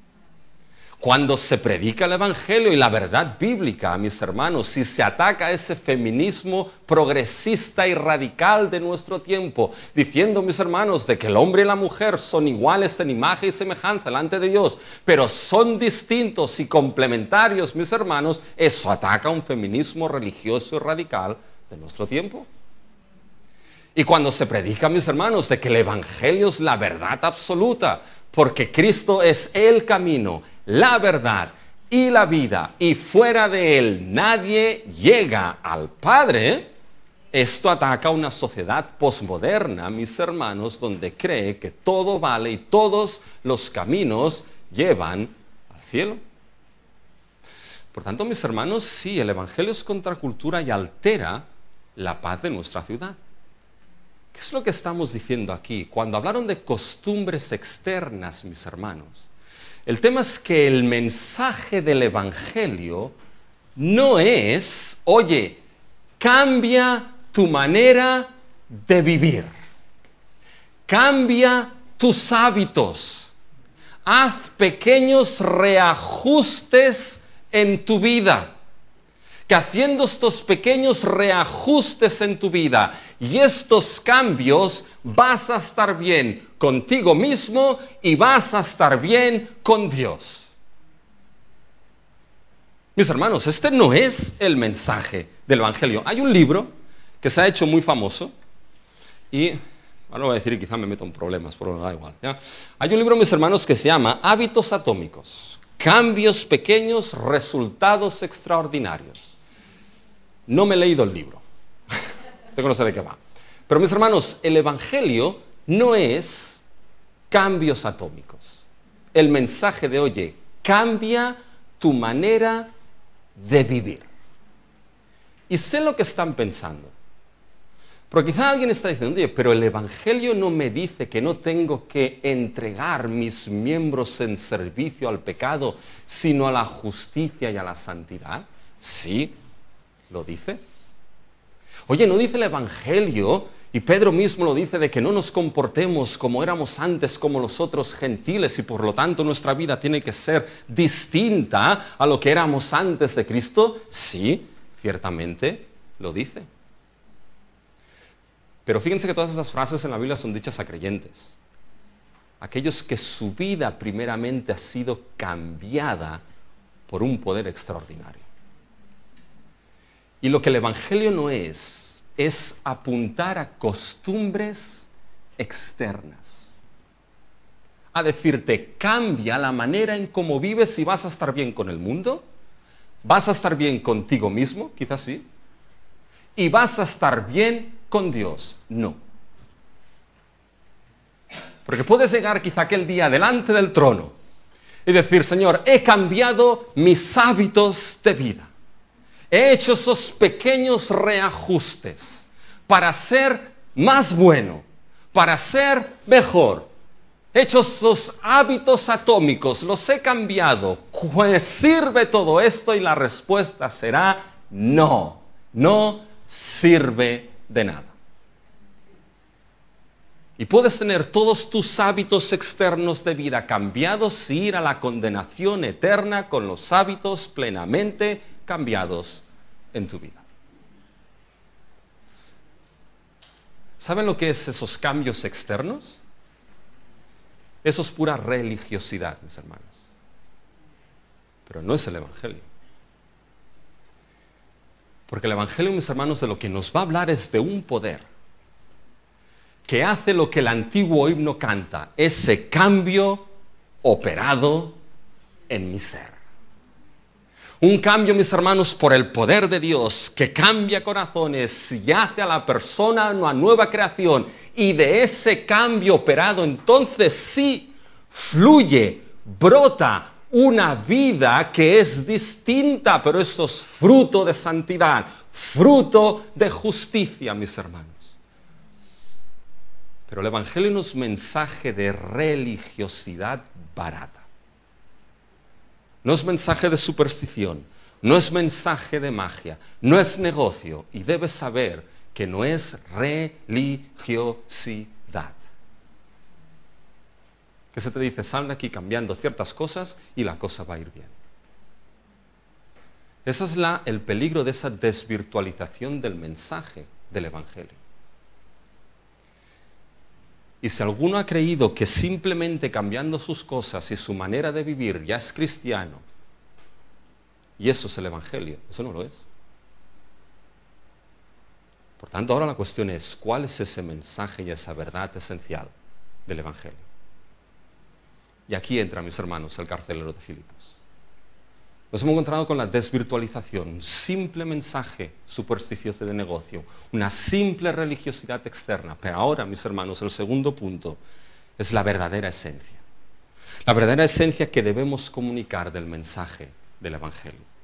Cuando se predica el Evangelio y la verdad bíblica, mis hermanos, si se ataca ese feminismo progresista y radical de nuestro tiempo, diciendo, mis hermanos, de que el hombre y la mujer son iguales en imagen y semejanza delante de Dios, pero son distintos y complementarios, mis hermanos, eso ataca un feminismo religioso y radical de nuestro tiempo. Y cuando se predica, mis hermanos, de que el Evangelio es la verdad absoluta, porque Cristo es el camino, la verdad y la vida, y fuera de Él nadie llega al Padre, esto ataca a una sociedad posmoderna, mis hermanos, donde cree que todo vale y todos los caminos llevan al cielo. Por tanto, mis hermanos, sí, el Evangelio es contracultura y altera la paz de nuestra ciudad. ¿Qué es lo que estamos diciendo aquí? Cuando hablaron de costumbres externas, mis hermanos, el tema es que el mensaje del Evangelio no es, oye, cambia tu manera de vivir, cambia tus hábitos, haz pequeños reajustes en tu vida. Que haciendo estos pequeños reajustes en tu vida y estos cambios vas a estar bien contigo mismo y vas a estar bien con Dios. Mis hermanos, este no es el mensaje del Evangelio. Hay un libro que se ha hecho muy famoso y, ahora lo voy a decir y quizá me meto en problemas, pero da igual, ¿ya? Hay un libro, mis hermanos, que se llama Hábitos Atómicos. Cambios pequeños, resultados extraordinarios. No me he leído el libro, tengo no sé de qué va. Pero mis hermanos, el Evangelio no es cambios atómicos. El mensaje de, oye, cambia tu manera de vivir. Y sé lo que están pensando. Pero quizá alguien está diciendo, oye, pero el Evangelio no me dice que no tengo que entregar mis miembros en servicio al pecado, sino a la justicia y a la santidad. Sí, lo dice. Oye, ¿no dice el Evangelio, y Pedro mismo lo dice, de que no nos comportemos como éramos antes, como los otros gentiles, y por lo tanto nuestra vida tiene que ser distinta a lo que éramos antes de Cristo? Sí, ciertamente lo dice. Pero fíjense que todas esas frases en la Biblia son dichas a creyentes. Aquellos que su vida primeramente ha sido cambiada por un poder extraordinario. Y lo que el Evangelio no es apuntar a costumbres externas. A decirte, cambia la manera en cómo vives y vas a estar bien con el mundo, vas a estar bien contigo mismo, quizás sí, y vas a estar bien con Dios. No. Porque puedes llegar quizá aquel día delante del trono y decir, Señor, he cambiado mis hábitos de vida. He hecho esos pequeños reajustes para ser más bueno, para ser mejor. He hecho esos hábitos atómicos, los he cambiado. ¿Pues sirve todo esto? Y la respuesta será no, no sirve de nada. Y puedes tener todos tus hábitos externos de vida cambiados y ir a la condenación eterna con los hábitos plenamente cambiados en tu vida. ¿Saben lo que es esos cambios externos? Eso es pura religiosidad, mis hermanos. Pero no es el Evangelio. Porque el Evangelio, mis hermanos, de lo que nos va a hablar es de un poder que hace lo que el antiguo himno canta, ese cambio operado en mi ser. Un cambio, mis hermanos, por el poder de Dios que cambia corazones y hace a la persona una nueva creación. Y de ese cambio operado, entonces sí fluye, brota una vida que es distinta, pero eso es fruto de santidad, fruto de justicia, mis hermanos. Pero el Evangelio no es mensaje de religiosidad barata. No es mensaje de superstición, no es mensaje de magia, no es negocio, y debes saber que no es religiosidad. Que se te dice, sal de aquí cambiando ciertas cosas y la cosa va a ir bien. Ese es el peligro de esa desvirtualización del mensaje del Evangelio. Y si alguno ha creído que simplemente cambiando sus cosas y su manera de vivir ya es cristiano, y eso es el Evangelio, eso no lo es. Por tanto, ahora la cuestión es, ¿cuál es ese mensaje y esa verdad esencial del Evangelio? Y aquí entra, mis hermanos, el carcelero de Filipos. Nos hemos encontrado con la desvirtualización, un simple mensaje supersticioso de negocio, una simple religiosidad externa. Pero ahora, mis hermanos, el segundo punto es la verdadera esencia. La verdadera esencia que debemos comunicar del mensaje del Evangelio.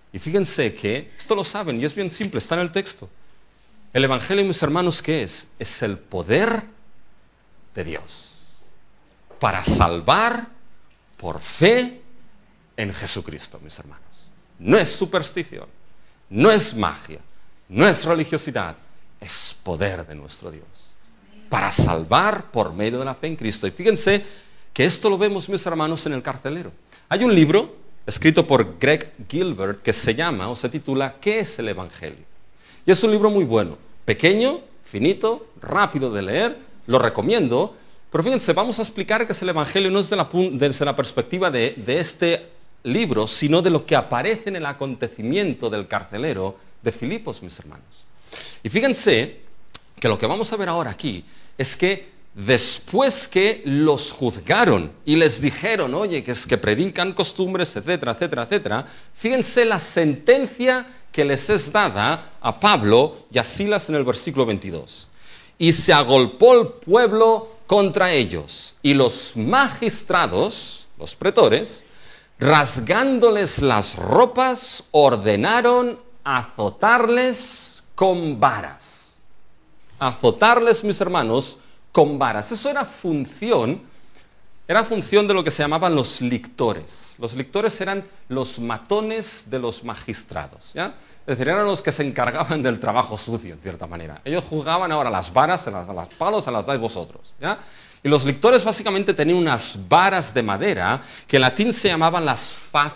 Y fíjense que, esto lo saben y es bien simple, está en el texto. El Evangelio, mis hermanos, ¿qué es? Es el poder de Dios para salvar por fe en Jesucristo, mis hermanos. No es superstición, no es magia, no es religiosidad, es poder de nuestro Dios para salvar por medio de la fe en Cristo. Y fíjense que esto lo vemos, mis hermanos, en el carcelero. Hay un libro escrito por Greg Gilbert que se llama o se titula ¿Qué es el Evangelio? Y es un libro muy bueno, pequeño, finito, rápido de leer, lo recomiendo. Pero fíjense, vamos a explicar qué es el Evangelio no desde la perspectiva de este libro, sino de lo que aparece en el acontecimiento del carcelero de Filipos, mis hermanos. Y fíjense que lo que vamos a ver ahora aquí es que después que los juzgaron y les dijeron, oye, que es que predican costumbres, etcétera, etcétera, etcétera, fíjense la sentencia que les es dada a Pablo y a Silas en el versículo 22. Y se agolpó el pueblo contra ellos, y los magistrados, los pretores, rasgándoles las ropas, ordenaron azotarles con varas. Azotarles, mis hermanos, con varas. Eso era función de lo que se llamaban los lictores. Los lictores eran los matones de los magistrados, ¿ya? Es decir, eran los que se encargaban del trabajo sucio, en cierta manera. Ellos jugaban ahora las varas, a las palos se las dais vosotros, ¿ya? Y los lictores básicamente tenían unas varas de madera que en latín se llamaban las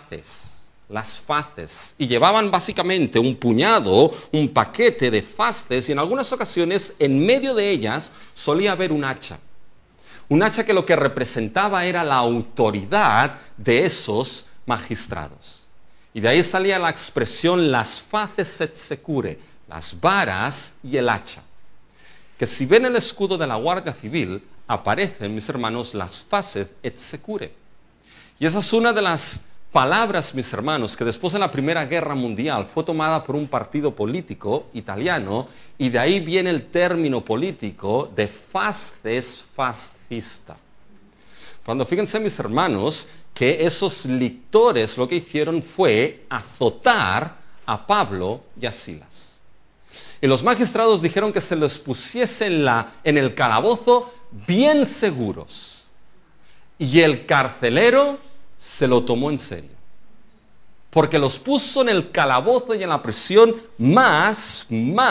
faces, y llevaban básicamente un puñado, un paquete de faces, y en algunas ocasiones en medio de ellas solía haber un hacha que lo que representaba era la autoridad de esos magistrados. Y de ahí salía la expresión las faces et secure, las varas y el hacha. Que si ven el escudo de la Guardia Civil, aparecen, mis hermanos, las faces et secure. Y esa es una de las palabras, mis hermanos, que después de la Primera Guerra Mundial fue tomada por un partido político italiano, y de ahí viene el término político de fasces fascista. Cuando fíjense, mis hermanos, que esos lictores lo que hicieron fue azotar a Pablo y a Silas. Y los magistrados dijeron que se los pusiese en el calabozo bien seguros. Y el carcelero se lo tomó en serio, porque los puso en el calabozo y en la prisión más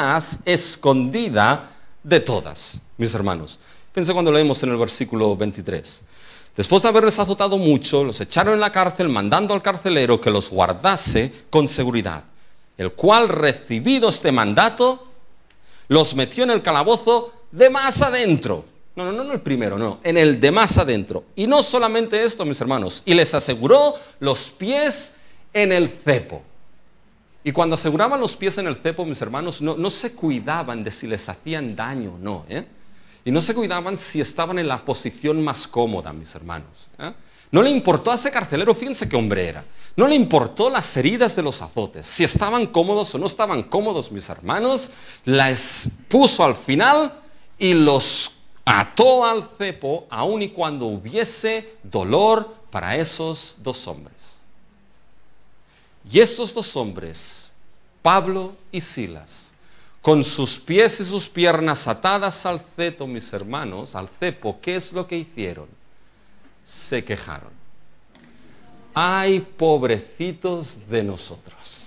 escondida de todas, mis hermanos. Fíjense cuando leemos en el versículo 23. Después de haberles azotado mucho, los echaron en la cárcel, mandando al carcelero que los guardase con seguridad, el cual, recibido este mandato, los metió en el calabozo de más adentro. No el primero, no, en el de más adentro. Y no solamente esto, mis hermanos, y les aseguró los pies en el cepo. Y cuando aseguraban los pies en el cepo, mis hermanos, no se cuidaban de si les hacían daño o no, Y no se cuidaban si estaban en la posición más cómoda, mis hermanos, No le importó a ese carcelero, fíjense qué hombre era. No le importó las heridas de los azotes, si estaban cómodos o no estaban cómodos, mis hermanos. Las puso al final y los ató al cepo, aun y cuando hubiese dolor para esos dos hombres. Y esos dos hombres, Pablo y Silas, con sus pies y sus piernas atadas al cepo, mis hermanos, al cepo, ¿qué es lo que hicieron? Se quejaron. Ay, pobrecitos de nosotros,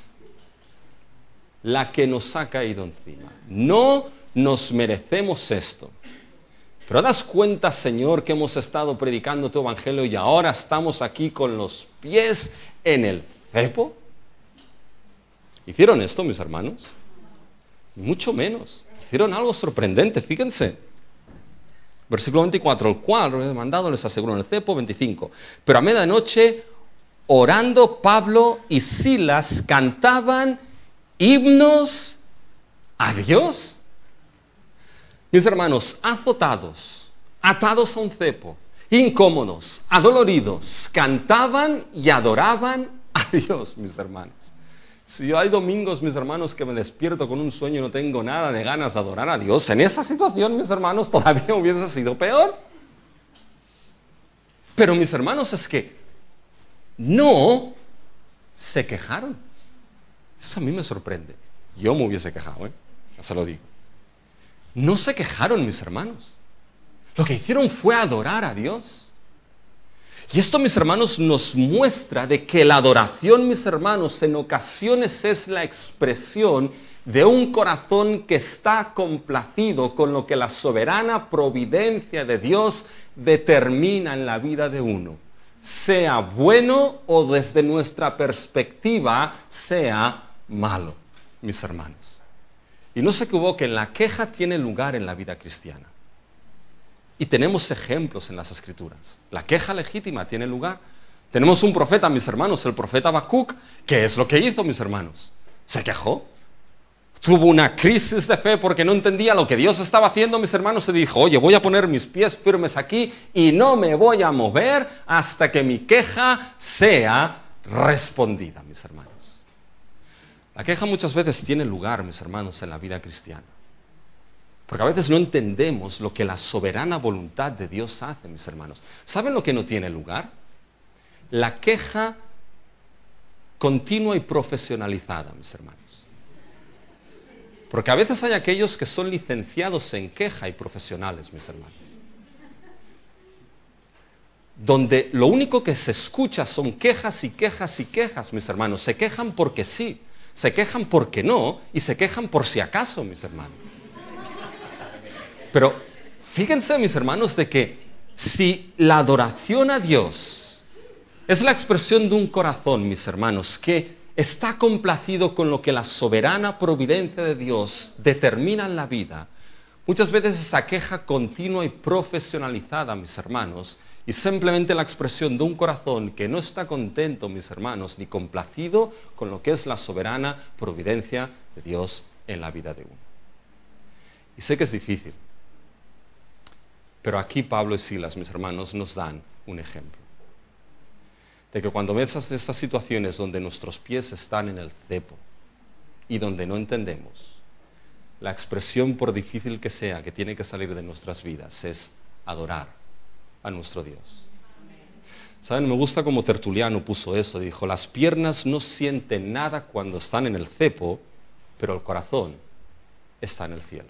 la que nos ha caído encima. No nos merecemos esto. Pero das cuenta, Señor, que hemos estado predicando tu evangelio y ahora estamos aquí con los pies en el cepo. ¿Hicieron esto, mis hermanos? Mucho menos. Hicieron algo sorprendente, fíjense. Versículo 24, el cual mandado les aseguró en el cepo. 25. Pero a medianoche, orando, Pablo y Silas cantaban himnos a Dios. Mis hermanos, azotados, atados a un cepo, incómodos, adoloridos, cantaban y adoraban a Dios, mis hermanos. Si hay domingos, mis hermanos, que me despierto con un sueño y no tengo nada de ganas de adorar a Dios, en esa situación, mis hermanos, todavía hubiese sido peor. Pero, mis hermanos, es que no se quejaron. Eso a mí me sorprende. Yo me hubiese quejado, ya se lo digo. No se quejaron, mis hermanos. Lo que hicieron fue adorar a Dios. Y esto, mis hermanos, nos muestra de que la adoración, mis hermanos, en ocasiones es la expresión de un corazón que está complacido con lo que la soberana providencia de Dios determina en la vida de uno, sea bueno o desde nuestra perspectiva sea malo, mis hermanos. Y no se equivoquen, la queja tiene lugar en la vida cristiana. Y tenemos ejemplos en las Escrituras. La queja legítima tiene lugar. Tenemos un profeta, mis hermanos, el profeta Habacuc. ¿Qué es lo que hizo, mis hermanos? Se quejó. Tuvo una crisis de fe porque no entendía lo que Dios estaba haciendo, mis hermanos, y dijo, oye, voy a poner mis pies firmes aquí y no me voy a mover hasta que mi queja sea respondida, mis hermanos. La queja muchas veces tiene lugar, mis hermanos, en la vida cristiana. Porque a veces no entendemos lo que la soberana voluntad de Dios hace, mis hermanos. ¿Saben lo que no tiene lugar? La queja continua y profesionalizada, mis hermanos. Porque a veces hay aquellos que son licenciados en queja y profesionales, mis hermanos. Donde lo único que se escucha son quejas y quejas y quejas, mis hermanos. Se quejan porque sí, se quejan porque no y se quejan por si acaso, mis hermanos. Pero fíjense, mis hermanos, de que si la adoración a Dios es la expresión de un corazón, mis hermanos, que está complacido con lo que la soberana providencia de Dios determina en la vida, muchas veces esa queja continua y profesionalizada, mis hermanos, y simplemente la expresión de un corazón que no está contento, mis hermanos, ni complacido con lo que es la soberana providencia de Dios en la vida de uno. Y sé que es difícil. Pero aquí Pablo y Silas, mis hermanos, nos dan un ejemplo. De que cuando ves estas situaciones donde nuestros pies están en el cepo y donde no entendemos, la expresión, por difícil que sea, que tiene que salir de nuestras vidas es adorar a nuestro Dios. ¿Saben? Me gusta como Tertuliano puso eso. Dijo, las piernas no sienten nada cuando están en el cepo, pero el corazón está en el cielo.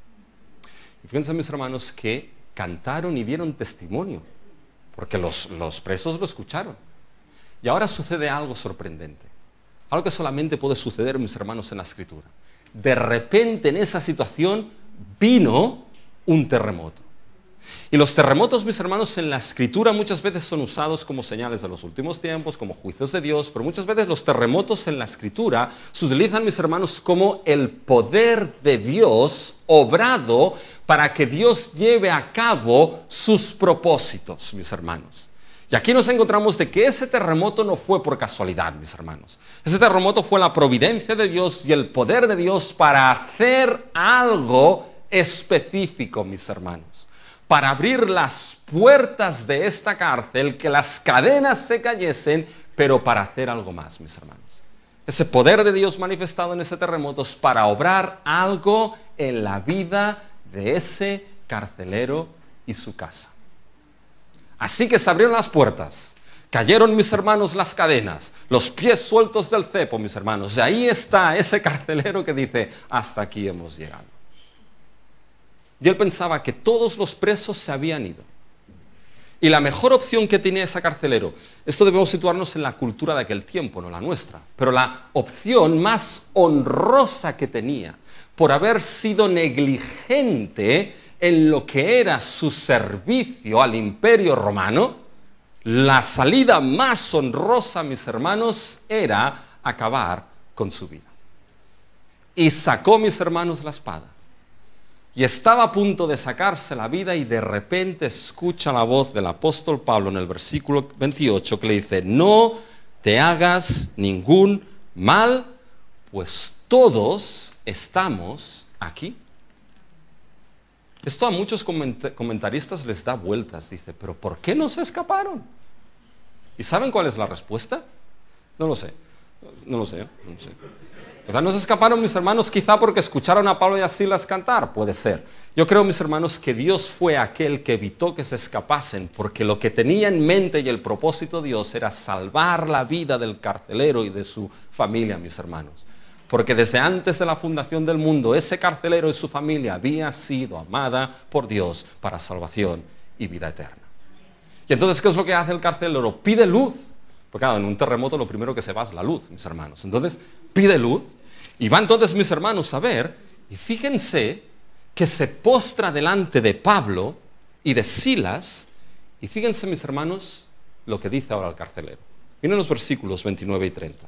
Y fíjense, mis hermanos, que cantaron y dieron testimonio, porque los presos lo escucharon. Y ahora sucede algo sorprendente, algo que solamente puede suceder, mis hermanos, en la Escritura. De repente en esa situación vino un terremoto. Y los terremotos, mis hermanos, en la Escritura muchas veces son usados como señales de los últimos tiempos, como juicios de Dios, pero muchas veces los terremotos en la Escritura se utilizan, mis hermanos, como el poder de Dios obrado para que Dios lleve a cabo sus propósitos, mis hermanos. Y aquí nos encontramos de que ese terremoto no fue por casualidad, mis hermanos. Ese terremoto fue la providencia de Dios y el poder de Dios para hacer algo específico, mis hermanos. Para abrir las puertas de esta cárcel, que las cadenas se cayesen, pero para hacer algo más, mis hermanos. Ese poder de Dios manifestado en ese terremoto es para obrar algo en la vida de ese carcelero y su casa. Así que se abrieron las puertas, cayeron, mis hermanos, las cadenas, los pies sueltos del cepo, mis hermanos. Y ahí está ese carcelero que dice, hasta aquí hemos llegado. Y él pensaba que todos los presos se habían ido. Y la mejor opción que tenía ese carcelero, esto debemos situarnos en la cultura de aquel tiempo, no la nuestra, pero la opción más honrosa que tenía, por haber sido negligente en lo que era su servicio al Imperio Romano, la salida más honrosa, mis hermanos, era acabar con su vida. Y sacó, mis hermanos, la espada. Y estaba a punto de sacarse la vida y de repente escucha la voz del apóstol Pablo en el versículo 28 que le dice, no te hagas ningún mal, pues todos estamos aquí. Esto a muchos comentaristas les da vueltas. Dice, pero ¿por qué no se escaparon? ¿Y saben cuál es la respuesta? No lo sé. ¿Verdad? No se escaparon, mis hermanos, quizá porque escucharon a Pablo y a Silas cantar. Puede ser. Yo creo, mis hermanos, que Dios fue aquel que evitó que se escapasen, porque lo que tenía en mente y el propósito de Dios era salvar la vida del carcelero y de su familia, mis hermanos. porque desde antes de la fundación del mundo, ese carcelero y su familia había sido amada por Dios para salvación y vida eterna. Y entonces, ¿qué es lo que hace el carcelero? Pide luz. Porque claro, en un terremoto lo primero que se va es la luz, mis hermanos. Entonces, pide luz. Y va entonces, mis hermanos, a ver, y fíjense que se postra delante de Pablo y de Silas. Y fíjense, mis hermanos, lo que dice ahora el carcelero. Miren los versículos 29 y 30.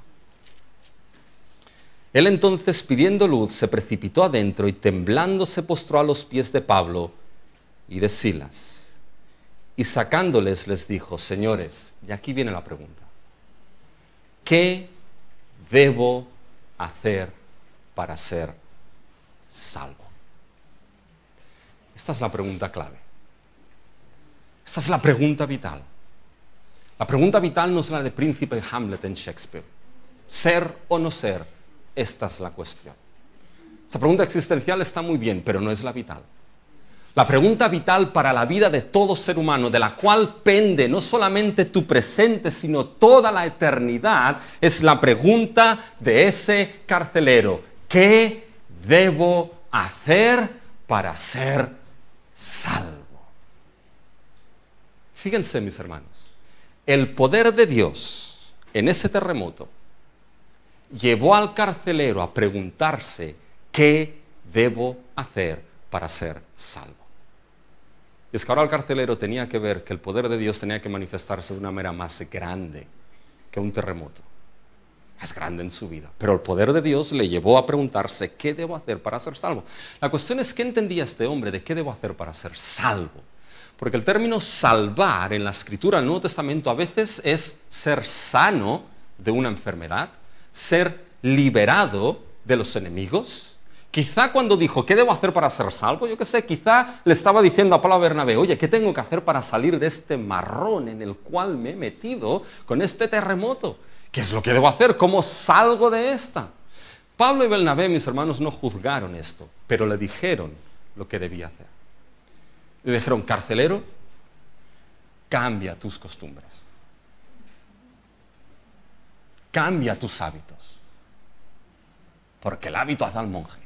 Él entonces, pidiendo luz, se precipitó adentro y temblando se postró a los pies de Pablo y de Silas. Y sacándoles les dijo: señores, y aquí viene la pregunta, ¿qué debo hacer para ser salvo? Esta es la pregunta clave. Esta es la pregunta vital. La pregunta vital no es la de Príncipe Hamlet en Shakespeare. Ser o no ser, esta es la cuestión. Esa pregunta existencial está muy bien, pero no es la vital. La pregunta vital para la vida de todo ser humano, de la cual pende no solamente tu presente, sino toda la eternidad, es la pregunta de ese carcelero: ¿qué debo hacer para ser salvo? Fíjense, mis hermanos, el poder de Dios en ese terremoto llevó al carcelero a preguntarse: ¿qué debo hacer para ser salvo? Y es que ahora el carcelero tenía que ver que el poder de Dios tenía que manifestarse de una manera más grande que un terremoto. Más grande en su vida. Pero el poder de Dios le llevó a preguntarse: ¿qué debo hacer para ser salvo? La cuestión es, ¿qué entendía este hombre de qué debo hacer para ser salvo? Porque el término salvar en la Escritura, en el Nuevo Testamento, a veces es ser sano de una enfermedad, ser liberado de los enemigos. Quizá cuando dijo, ¿qué debo hacer para ser salvo? Yo qué sé, quizá le estaba diciendo a Pablo Bernabé: oye, ¿qué tengo que hacer para salir de este marrón en el cual me he metido con este terremoto? ¿Qué es lo que debo hacer? ¿Cómo salgo de esta? Pablo y Bernabé, mis hermanos, no juzgaron esto, pero le dijeron lo que debía hacer. Le dijeron: carcelero, cambia tus costumbres. Cambia tus hábitos. Porque el hábito hace al monje.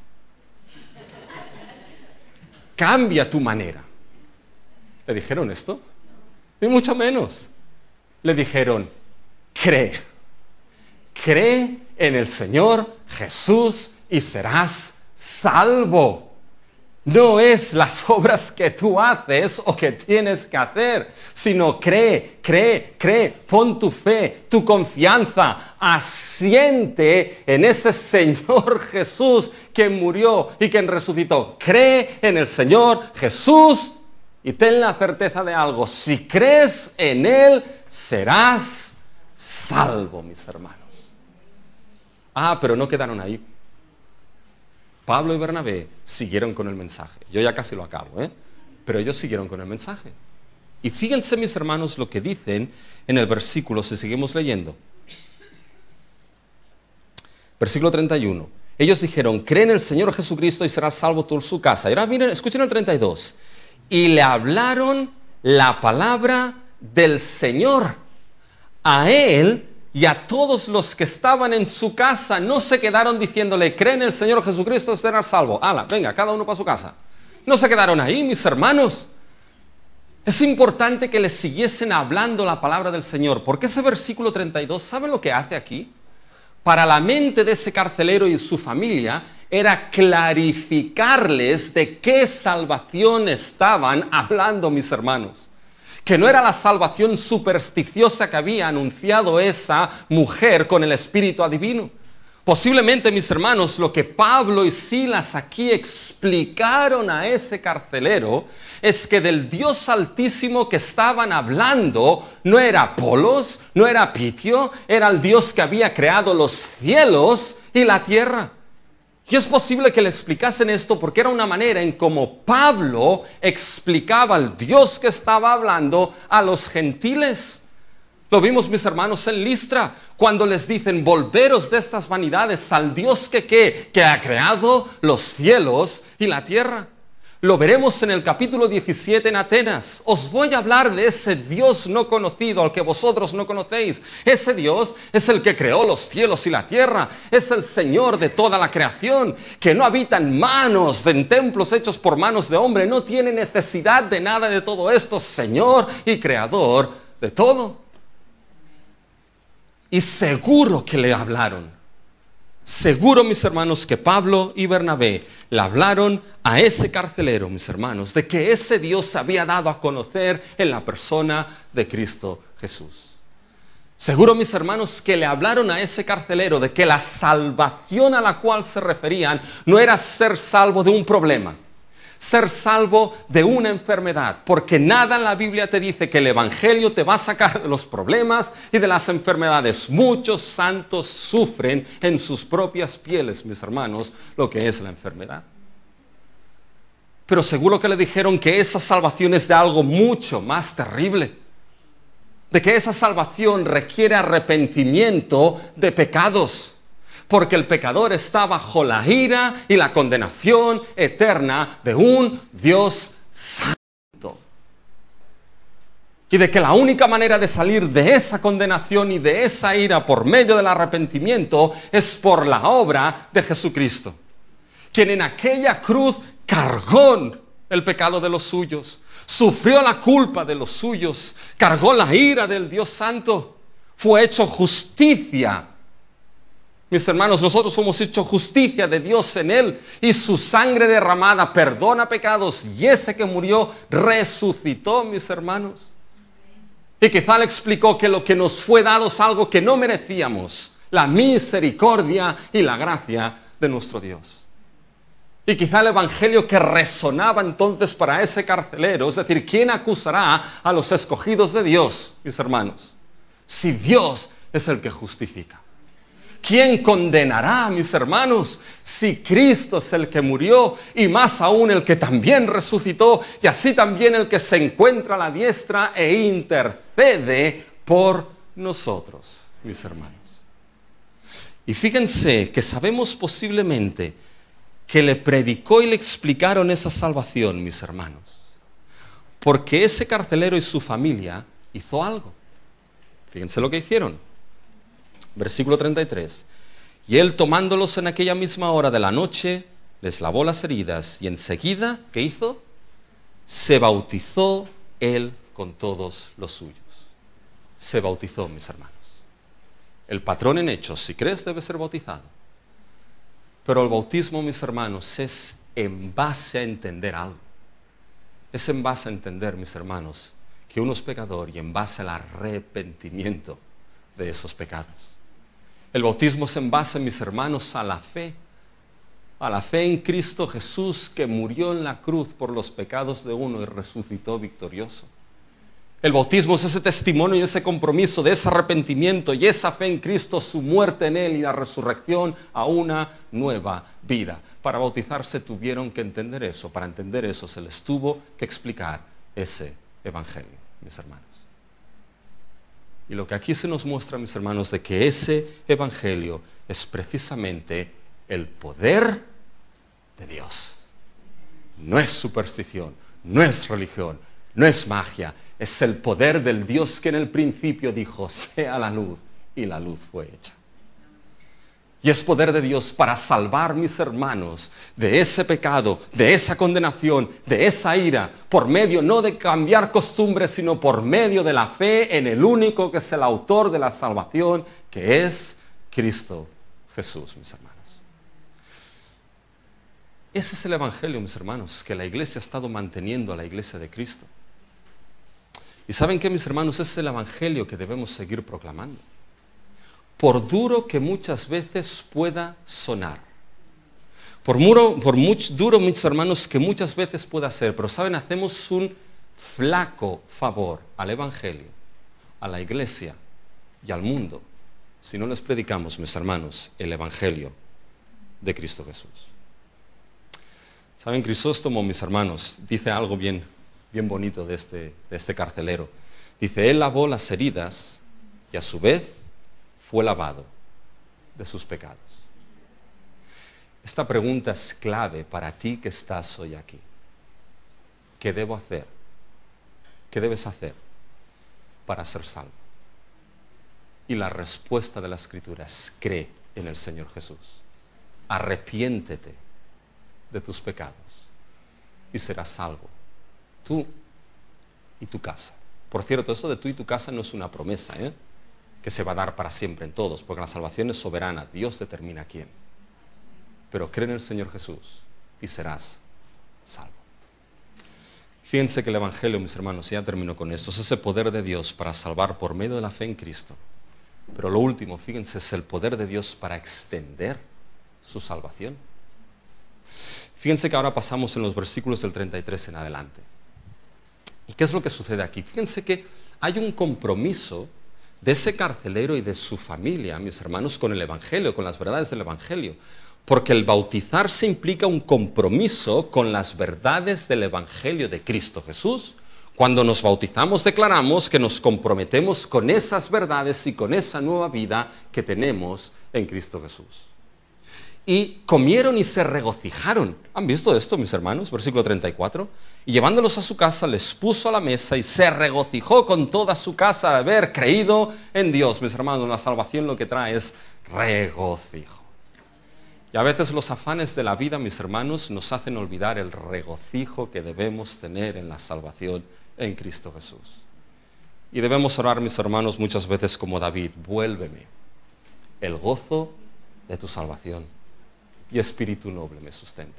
Cambia tu manera. ¿Le dijeron esto? Ni mucho menos. Le dijeron: cree. Cree en el Señor Jesús y serás salvo. No es las obras que tú haces o que tienes que hacer, sino cree, pon tu fe, tu confianza, asiente en ese Señor Jesús que murió y que resucitó. Cree en el Señor Jesús y ten la certeza de algo: si crees en Él, serás salvo, mis hermanos. Pero no quedaron ahí. Pablo y Bernabé siguieron con el mensaje. Yo ya casi lo acabo, pero ellos siguieron con el mensaje. Y fíjense, mis hermanos, lo que dicen en el versículo, si seguimos leyendo. Versículo 31. Ellos dijeron: cree en el Señor Jesucristo y serás salvo tú y su casa. Y ahora miren, escuchen el 32. Y le hablaron la palabra del Señor a él y a todos los que estaban en su casa. No se quedaron diciéndole: cree en el Señor Jesucristo y serás salvo. ¡Hala, venga, cada uno para su casa! No se quedaron ahí, mis hermanos. Es importante que les siguiesen hablando la palabra del Señor, porque ese versículo 32, ¿saben lo que hace aquí? Para la mente de ese carcelero y su familia era clarificarles de qué salvación estaban hablando, mis hermanos. Que no era la salvación supersticiosa que había anunciado esa mujer con el espíritu adivino. Posiblemente, mis hermanos, lo que Pablo y Silas aquí explicaron a ese carcelero es que del Dios Altísimo que estaban hablando no era Apolos, no era Pitio, era el Dios que había creado los cielos y la tierra. Y es posible que le explicasen esto porque era una manera en cómo Pablo explicaba al Dios que estaba hablando a los gentiles. Lo vimos, mis hermanos, en Listra, cuando les dicen: volveros de estas vanidades al Dios que ha creado los cielos y la tierra. Lo veremos en el capítulo 17 en Atenas. Os voy a hablar de ese Dios no conocido al que vosotros no conocéis. Ese Dios es el que creó los cielos y la tierra. Es el Señor de toda la creación, que no habita en manos, en templos hechos por manos de hombre. No tiene necesidad de nada de todo esto. Señor y creador de todo. Y seguro que le hablaron. Seguro, mis hermanos, que Pablo y Bernabé le hablaron a ese carcelero, mis hermanos, de que ese Dios se había dado a conocer en la persona de Cristo Jesús. Seguro, mis hermanos, que le hablaron a ese carcelero de que la salvación a la cual se referían no era ser salvo de un problema, ser salvo de una enfermedad, porque nada en la Biblia te dice que el Evangelio te va a sacar de los problemas y de las enfermedades. Muchos santos sufren en sus propias pieles, mis hermanos, lo que es la enfermedad. Pero seguro que le dijeron que esa salvación es de algo mucho más terrible, de que esa salvación requiere arrepentimiento de pecados, porque el pecador está bajo la ira y la condenación eterna de un Dios santo. Y de que la única manera de salir de esa condenación y de esa ira por medio del arrepentimiento es por la obra de Jesucristo, quien en aquella cruz cargó el pecado de los suyos, sufrió la culpa de los suyos, cargó la ira del Dios santo, fue hecho justicia. Mis hermanos, nosotros hemos hecho justicia de Dios en Él, y su sangre derramada perdona pecados, y ese que murió resucitó, mis hermanos. Y quizá le explicó que lo que nos fue dado es algo que no merecíamos, la misericordia y la gracia de nuestro Dios. Y quizá el evangelio que resonaba entonces para ese carcelero, es decir, ¿quién acusará a los escogidos de Dios, mis hermanos? Si Dios es el que justifica. ¿Quién condenará, mis hermanos, si Cristo es el que murió y más aún el que también resucitó y así también el que se encuentra a la diestra e intercede por nosotros, mis hermanos? Y fíjense que sabemos posiblemente que le predicó y le explicaron esa salvación, mis hermanos, porque ese carcelero y su familia hizo algo. Fíjense lo que hicieron. Versículo 33. Y él, tomándolos en aquella misma hora de la noche, les lavó las heridas y enseguida, ¿qué hizo? Se bautizó él con todos los suyos. Se bautizó, mis hermanos. El patrón en Hechos, si crees, debe ser bautizado. Pero el bautismo, mis hermanos, es en base a entender algo. Es en base a entender, mis hermanos, que uno es pecador y en base al arrepentimiento de esos pecados. El bautismo es en base, mis hermanos, a la fe en Cristo Jesús, que murió en la cruz por los pecados de uno y resucitó victorioso. El bautismo es ese testimonio y ese compromiso de ese arrepentimiento y esa fe en Cristo, su muerte en Él y la resurrección a una nueva vida. Para bautizarse tuvieron que entender eso. Para entender eso se les tuvo que explicar ese evangelio, mis hermanos. Y lo que aquí se nos muestra, mis hermanos, de que ese evangelio es precisamente el poder de Dios. No es superstición, no es religión, no es magia, es el poder del Dios que en el principio dijo, sea la luz, y la luz fue hecha. Y es poder de Dios para salvar, mis hermanos, de ese pecado, de esa condenación, de esa ira, por medio no de cambiar costumbres, sino por medio de la fe en el único que es el autor de la salvación, que es Cristo Jesús, mis hermanos. Ese es el evangelio, mis hermanos, que la iglesia ha estado manteniendo, a la iglesia de Cristo. Y ¿saben qué, mis hermanos? Ese es el evangelio que debemos seguir proclamando. Por duro que muchas veces pueda sonar, por duro, mis hermanos, que muchas veces pueda ser, pero saben, hacemos un flaco favor al evangelio, a la iglesia y al mundo, si no les predicamos, mis hermanos, el evangelio de Cristo Jesús. Saben, Crisóstomo, mis hermanos, dice algo bien bonito de este carcelero. Dice, él lavó las heridas y a su vez fue lavado de sus pecados. Esta pregunta es clave para ti que estás hoy aquí. ¿qué debo hacer? ¿Qué debes hacer para ser salvo? Y la respuesta de la Escritura es: cree en el Señor Jesús. Arrepiéntete de tus pecados y serás salvo, tú y tu casa. Por cierto, eso de tú y tu casa no es una promesa, que se va a dar para siempre en todos, porque la salvación es soberana, Dios determina quién. Pero cree en el Señor Jesús y serás salvo. Fíjense que el Evangelio, mis hermanos, ya termino con esto, es ese poder de Dios para salvar por medio de la fe en Cristo. Pero lo último, fíjense, es el poder de Dios para extender su salvación. Fíjense que ahora pasamos en los versículos del 33 en adelante. ¿Y qué es lo que sucede aquí? Fíjense que hay un compromiso de ese carcelero y de su familia, mis hermanos, con el Evangelio, con las verdades del Evangelio. Porque el bautizarse implica un compromiso con las verdades del Evangelio de Cristo Jesús. Cuando nos bautizamos declaramos que nos comprometemos con esas verdades y con esa nueva vida que tenemos en Cristo Jesús. Y comieron y se regocijaron. ¿Han visto esto, mis hermanos? Versículo 34. Y llevándolos a su casa, les puso a la mesa y se regocijó con toda su casa de haber creído en Dios. Mis hermanos, la salvación lo que trae es regocijo. Y a veces los afanes de la vida, mis hermanos, nos hacen olvidar el regocijo que debemos tener en la salvación en Cristo Jesús. Y debemos orar, mis hermanos, muchas veces como David: vuélveme el gozo de tu salvación y espíritu noble me sustente.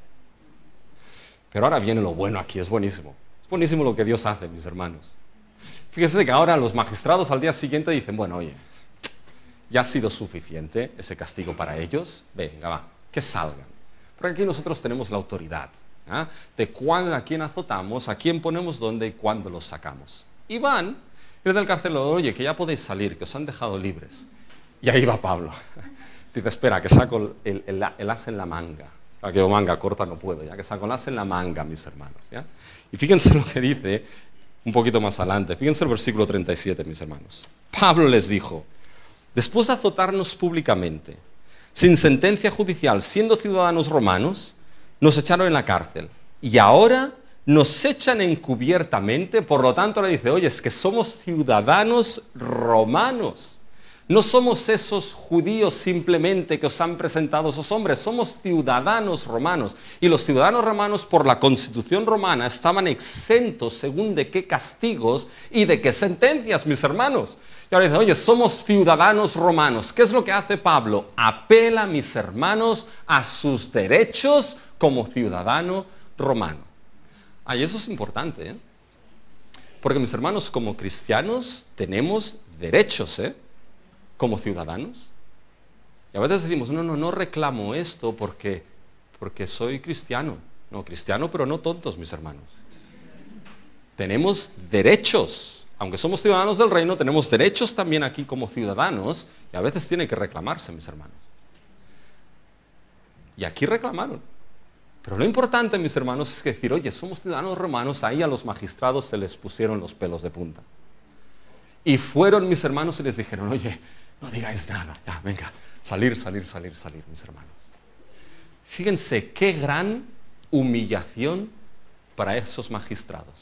Pero ahora viene lo bueno aquí, es buenísimo. Es buenísimo lo que Dios hace, mis hermanos. Fíjense que ahora los magistrados al día siguiente dicen: bueno, oye, ya ha sido suficiente ese castigo para ellos, venga, va, que salgan. Porque aquí nosotros tenemos la autoridad, de cuándo, a quién azotamos, a quién ponemos dónde y cuándo los sacamos. Y van, y le da el carcelero: oye, que ya podéis salir, que os han dejado libres. Y ahí va Pablo. Dice: espera, que saco el as en la manga. Que yo manga corta no puedo, ya que saco el as en la manga, mis hermanos. ¿Ya? Y fíjense lo que dice un poquito más adelante. Fíjense el versículo 37, mis hermanos. Pablo les dijo: después de azotarnos públicamente, sin sentencia judicial, siendo ciudadanos romanos, nos echaron en la cárcel. Y ahora nos echan encubiertamente, por lo tanto le dice: oye, es que somos ciudadanos romanos. No somos esos judíos simplemente que os han presentado esos hombres, somos ciudadanos romanos. Y los ciudadanos romanos, por la Constitución romana, estaban exentos según de qué castigos y de qué sentencias, mis hermanos. Y ahora dicen: oye, somos ciudadanos romanos. ¿Qué es lo que hace Pablo? Apela, mis hermanos, a sus derechos como ciudadano romano. Y eso es importante, porque, mis hermanos, como cristianos tenemos derechos, como ciudadanos. Y a veces decimos: no reclamo esto porque soy cristiano. No, cristiano pero no tontos, mis hermanos. Tenemos derechos. Aunque somos ciudadanos del reino, tenemos derechos también aquí como ciudadanos, y a veces tiene que reclamarse, mis hermanos. Y aquí reclamaron. Pero lo importante, mis hermanos, es que decir: oye, somos ciudadanos romanos. Ahí a los magistrados se les pusieron los pelos de punta. Y fueron, mis hermanos, y les dijeron: oye, no digáis nada, ya, venga, salir, mis hermanos. Fíjense qué gran humillación para esos magistrados,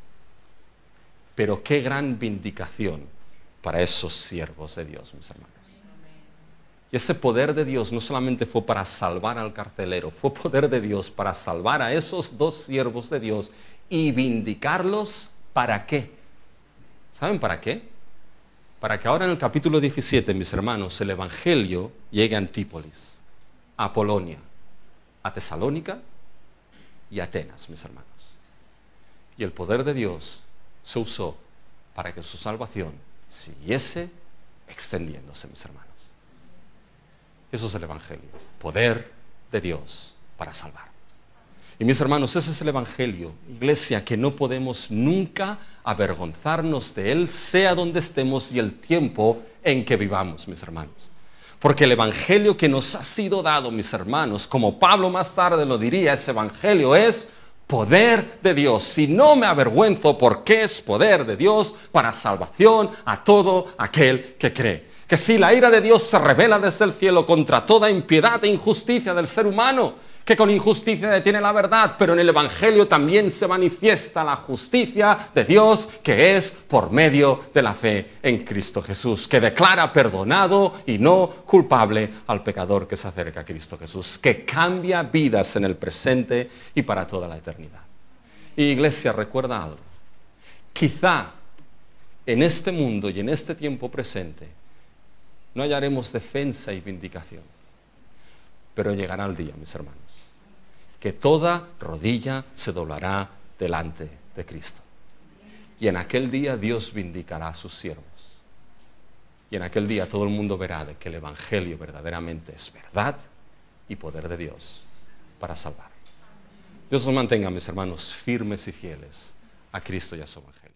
pero qué gran vindicación para esos siervos de Dios, mis hermanos. Y ese poder de Dios no solamente fue para salvar al carcelero, fue poder de Dios para salvar a esos dos siervos de Dios y vindicarlos. ¿Para qué? ¿Saben para qué? Para que ahora en el capítulo 17, mis hermanos, el Evangelio llegue a Antípolis, a Polonia, a Tesalónica y a Atenas, mis hermanos. Y el poder de Dios se usó para que su salvación siguiese extendiéndose, mis hermanos. Eso es el Evangelio, poder de Dios para salvar. Y, mis hermanos, ese es el Evangelio, iglesia, que no podemos nunca avergonzarnos de él, sea donde estemos y el tiempo en que vivamos, mis hermanos. Porque el Evangelio que nos ha sido dado, mis hermanos, como Pablo más tarde lo diría, ese Evangelio es poder de Dios. Si no me avergüenzo, porque es poder de Dios para salvación a todo aquel que cree. Que si la ira de Dios se revela desde el cielo contra toda impiedad e injusticia del ser humano, que con injusticia detiene la verdad, pero en el Evangelio también se manifiesta la justicia de Dios, que es por medio de la fe en Cristo Jesús, que declara perdonado y no culpable al pecador que se acerca a Cristo Jesús, que cambia vidas en el presente y para toda la eternidad. Y Iglesia, recuerda algo. Quizá en este mundo y en este tiempo presente no hallaremos defensa y vindicación, pero llegará el día, mis hermanos, que toda rodilla se doblará delante de Cristo. Y en aquel día Dios vindicará a sus siervos. Y en aquel día todo el mundo verá de que el Evangelio verdaderamente es verdad y poder de Dios para salvar. Dios os mantenga, mis hermanos, firmes y fieles a Cristo y a su Evangelio.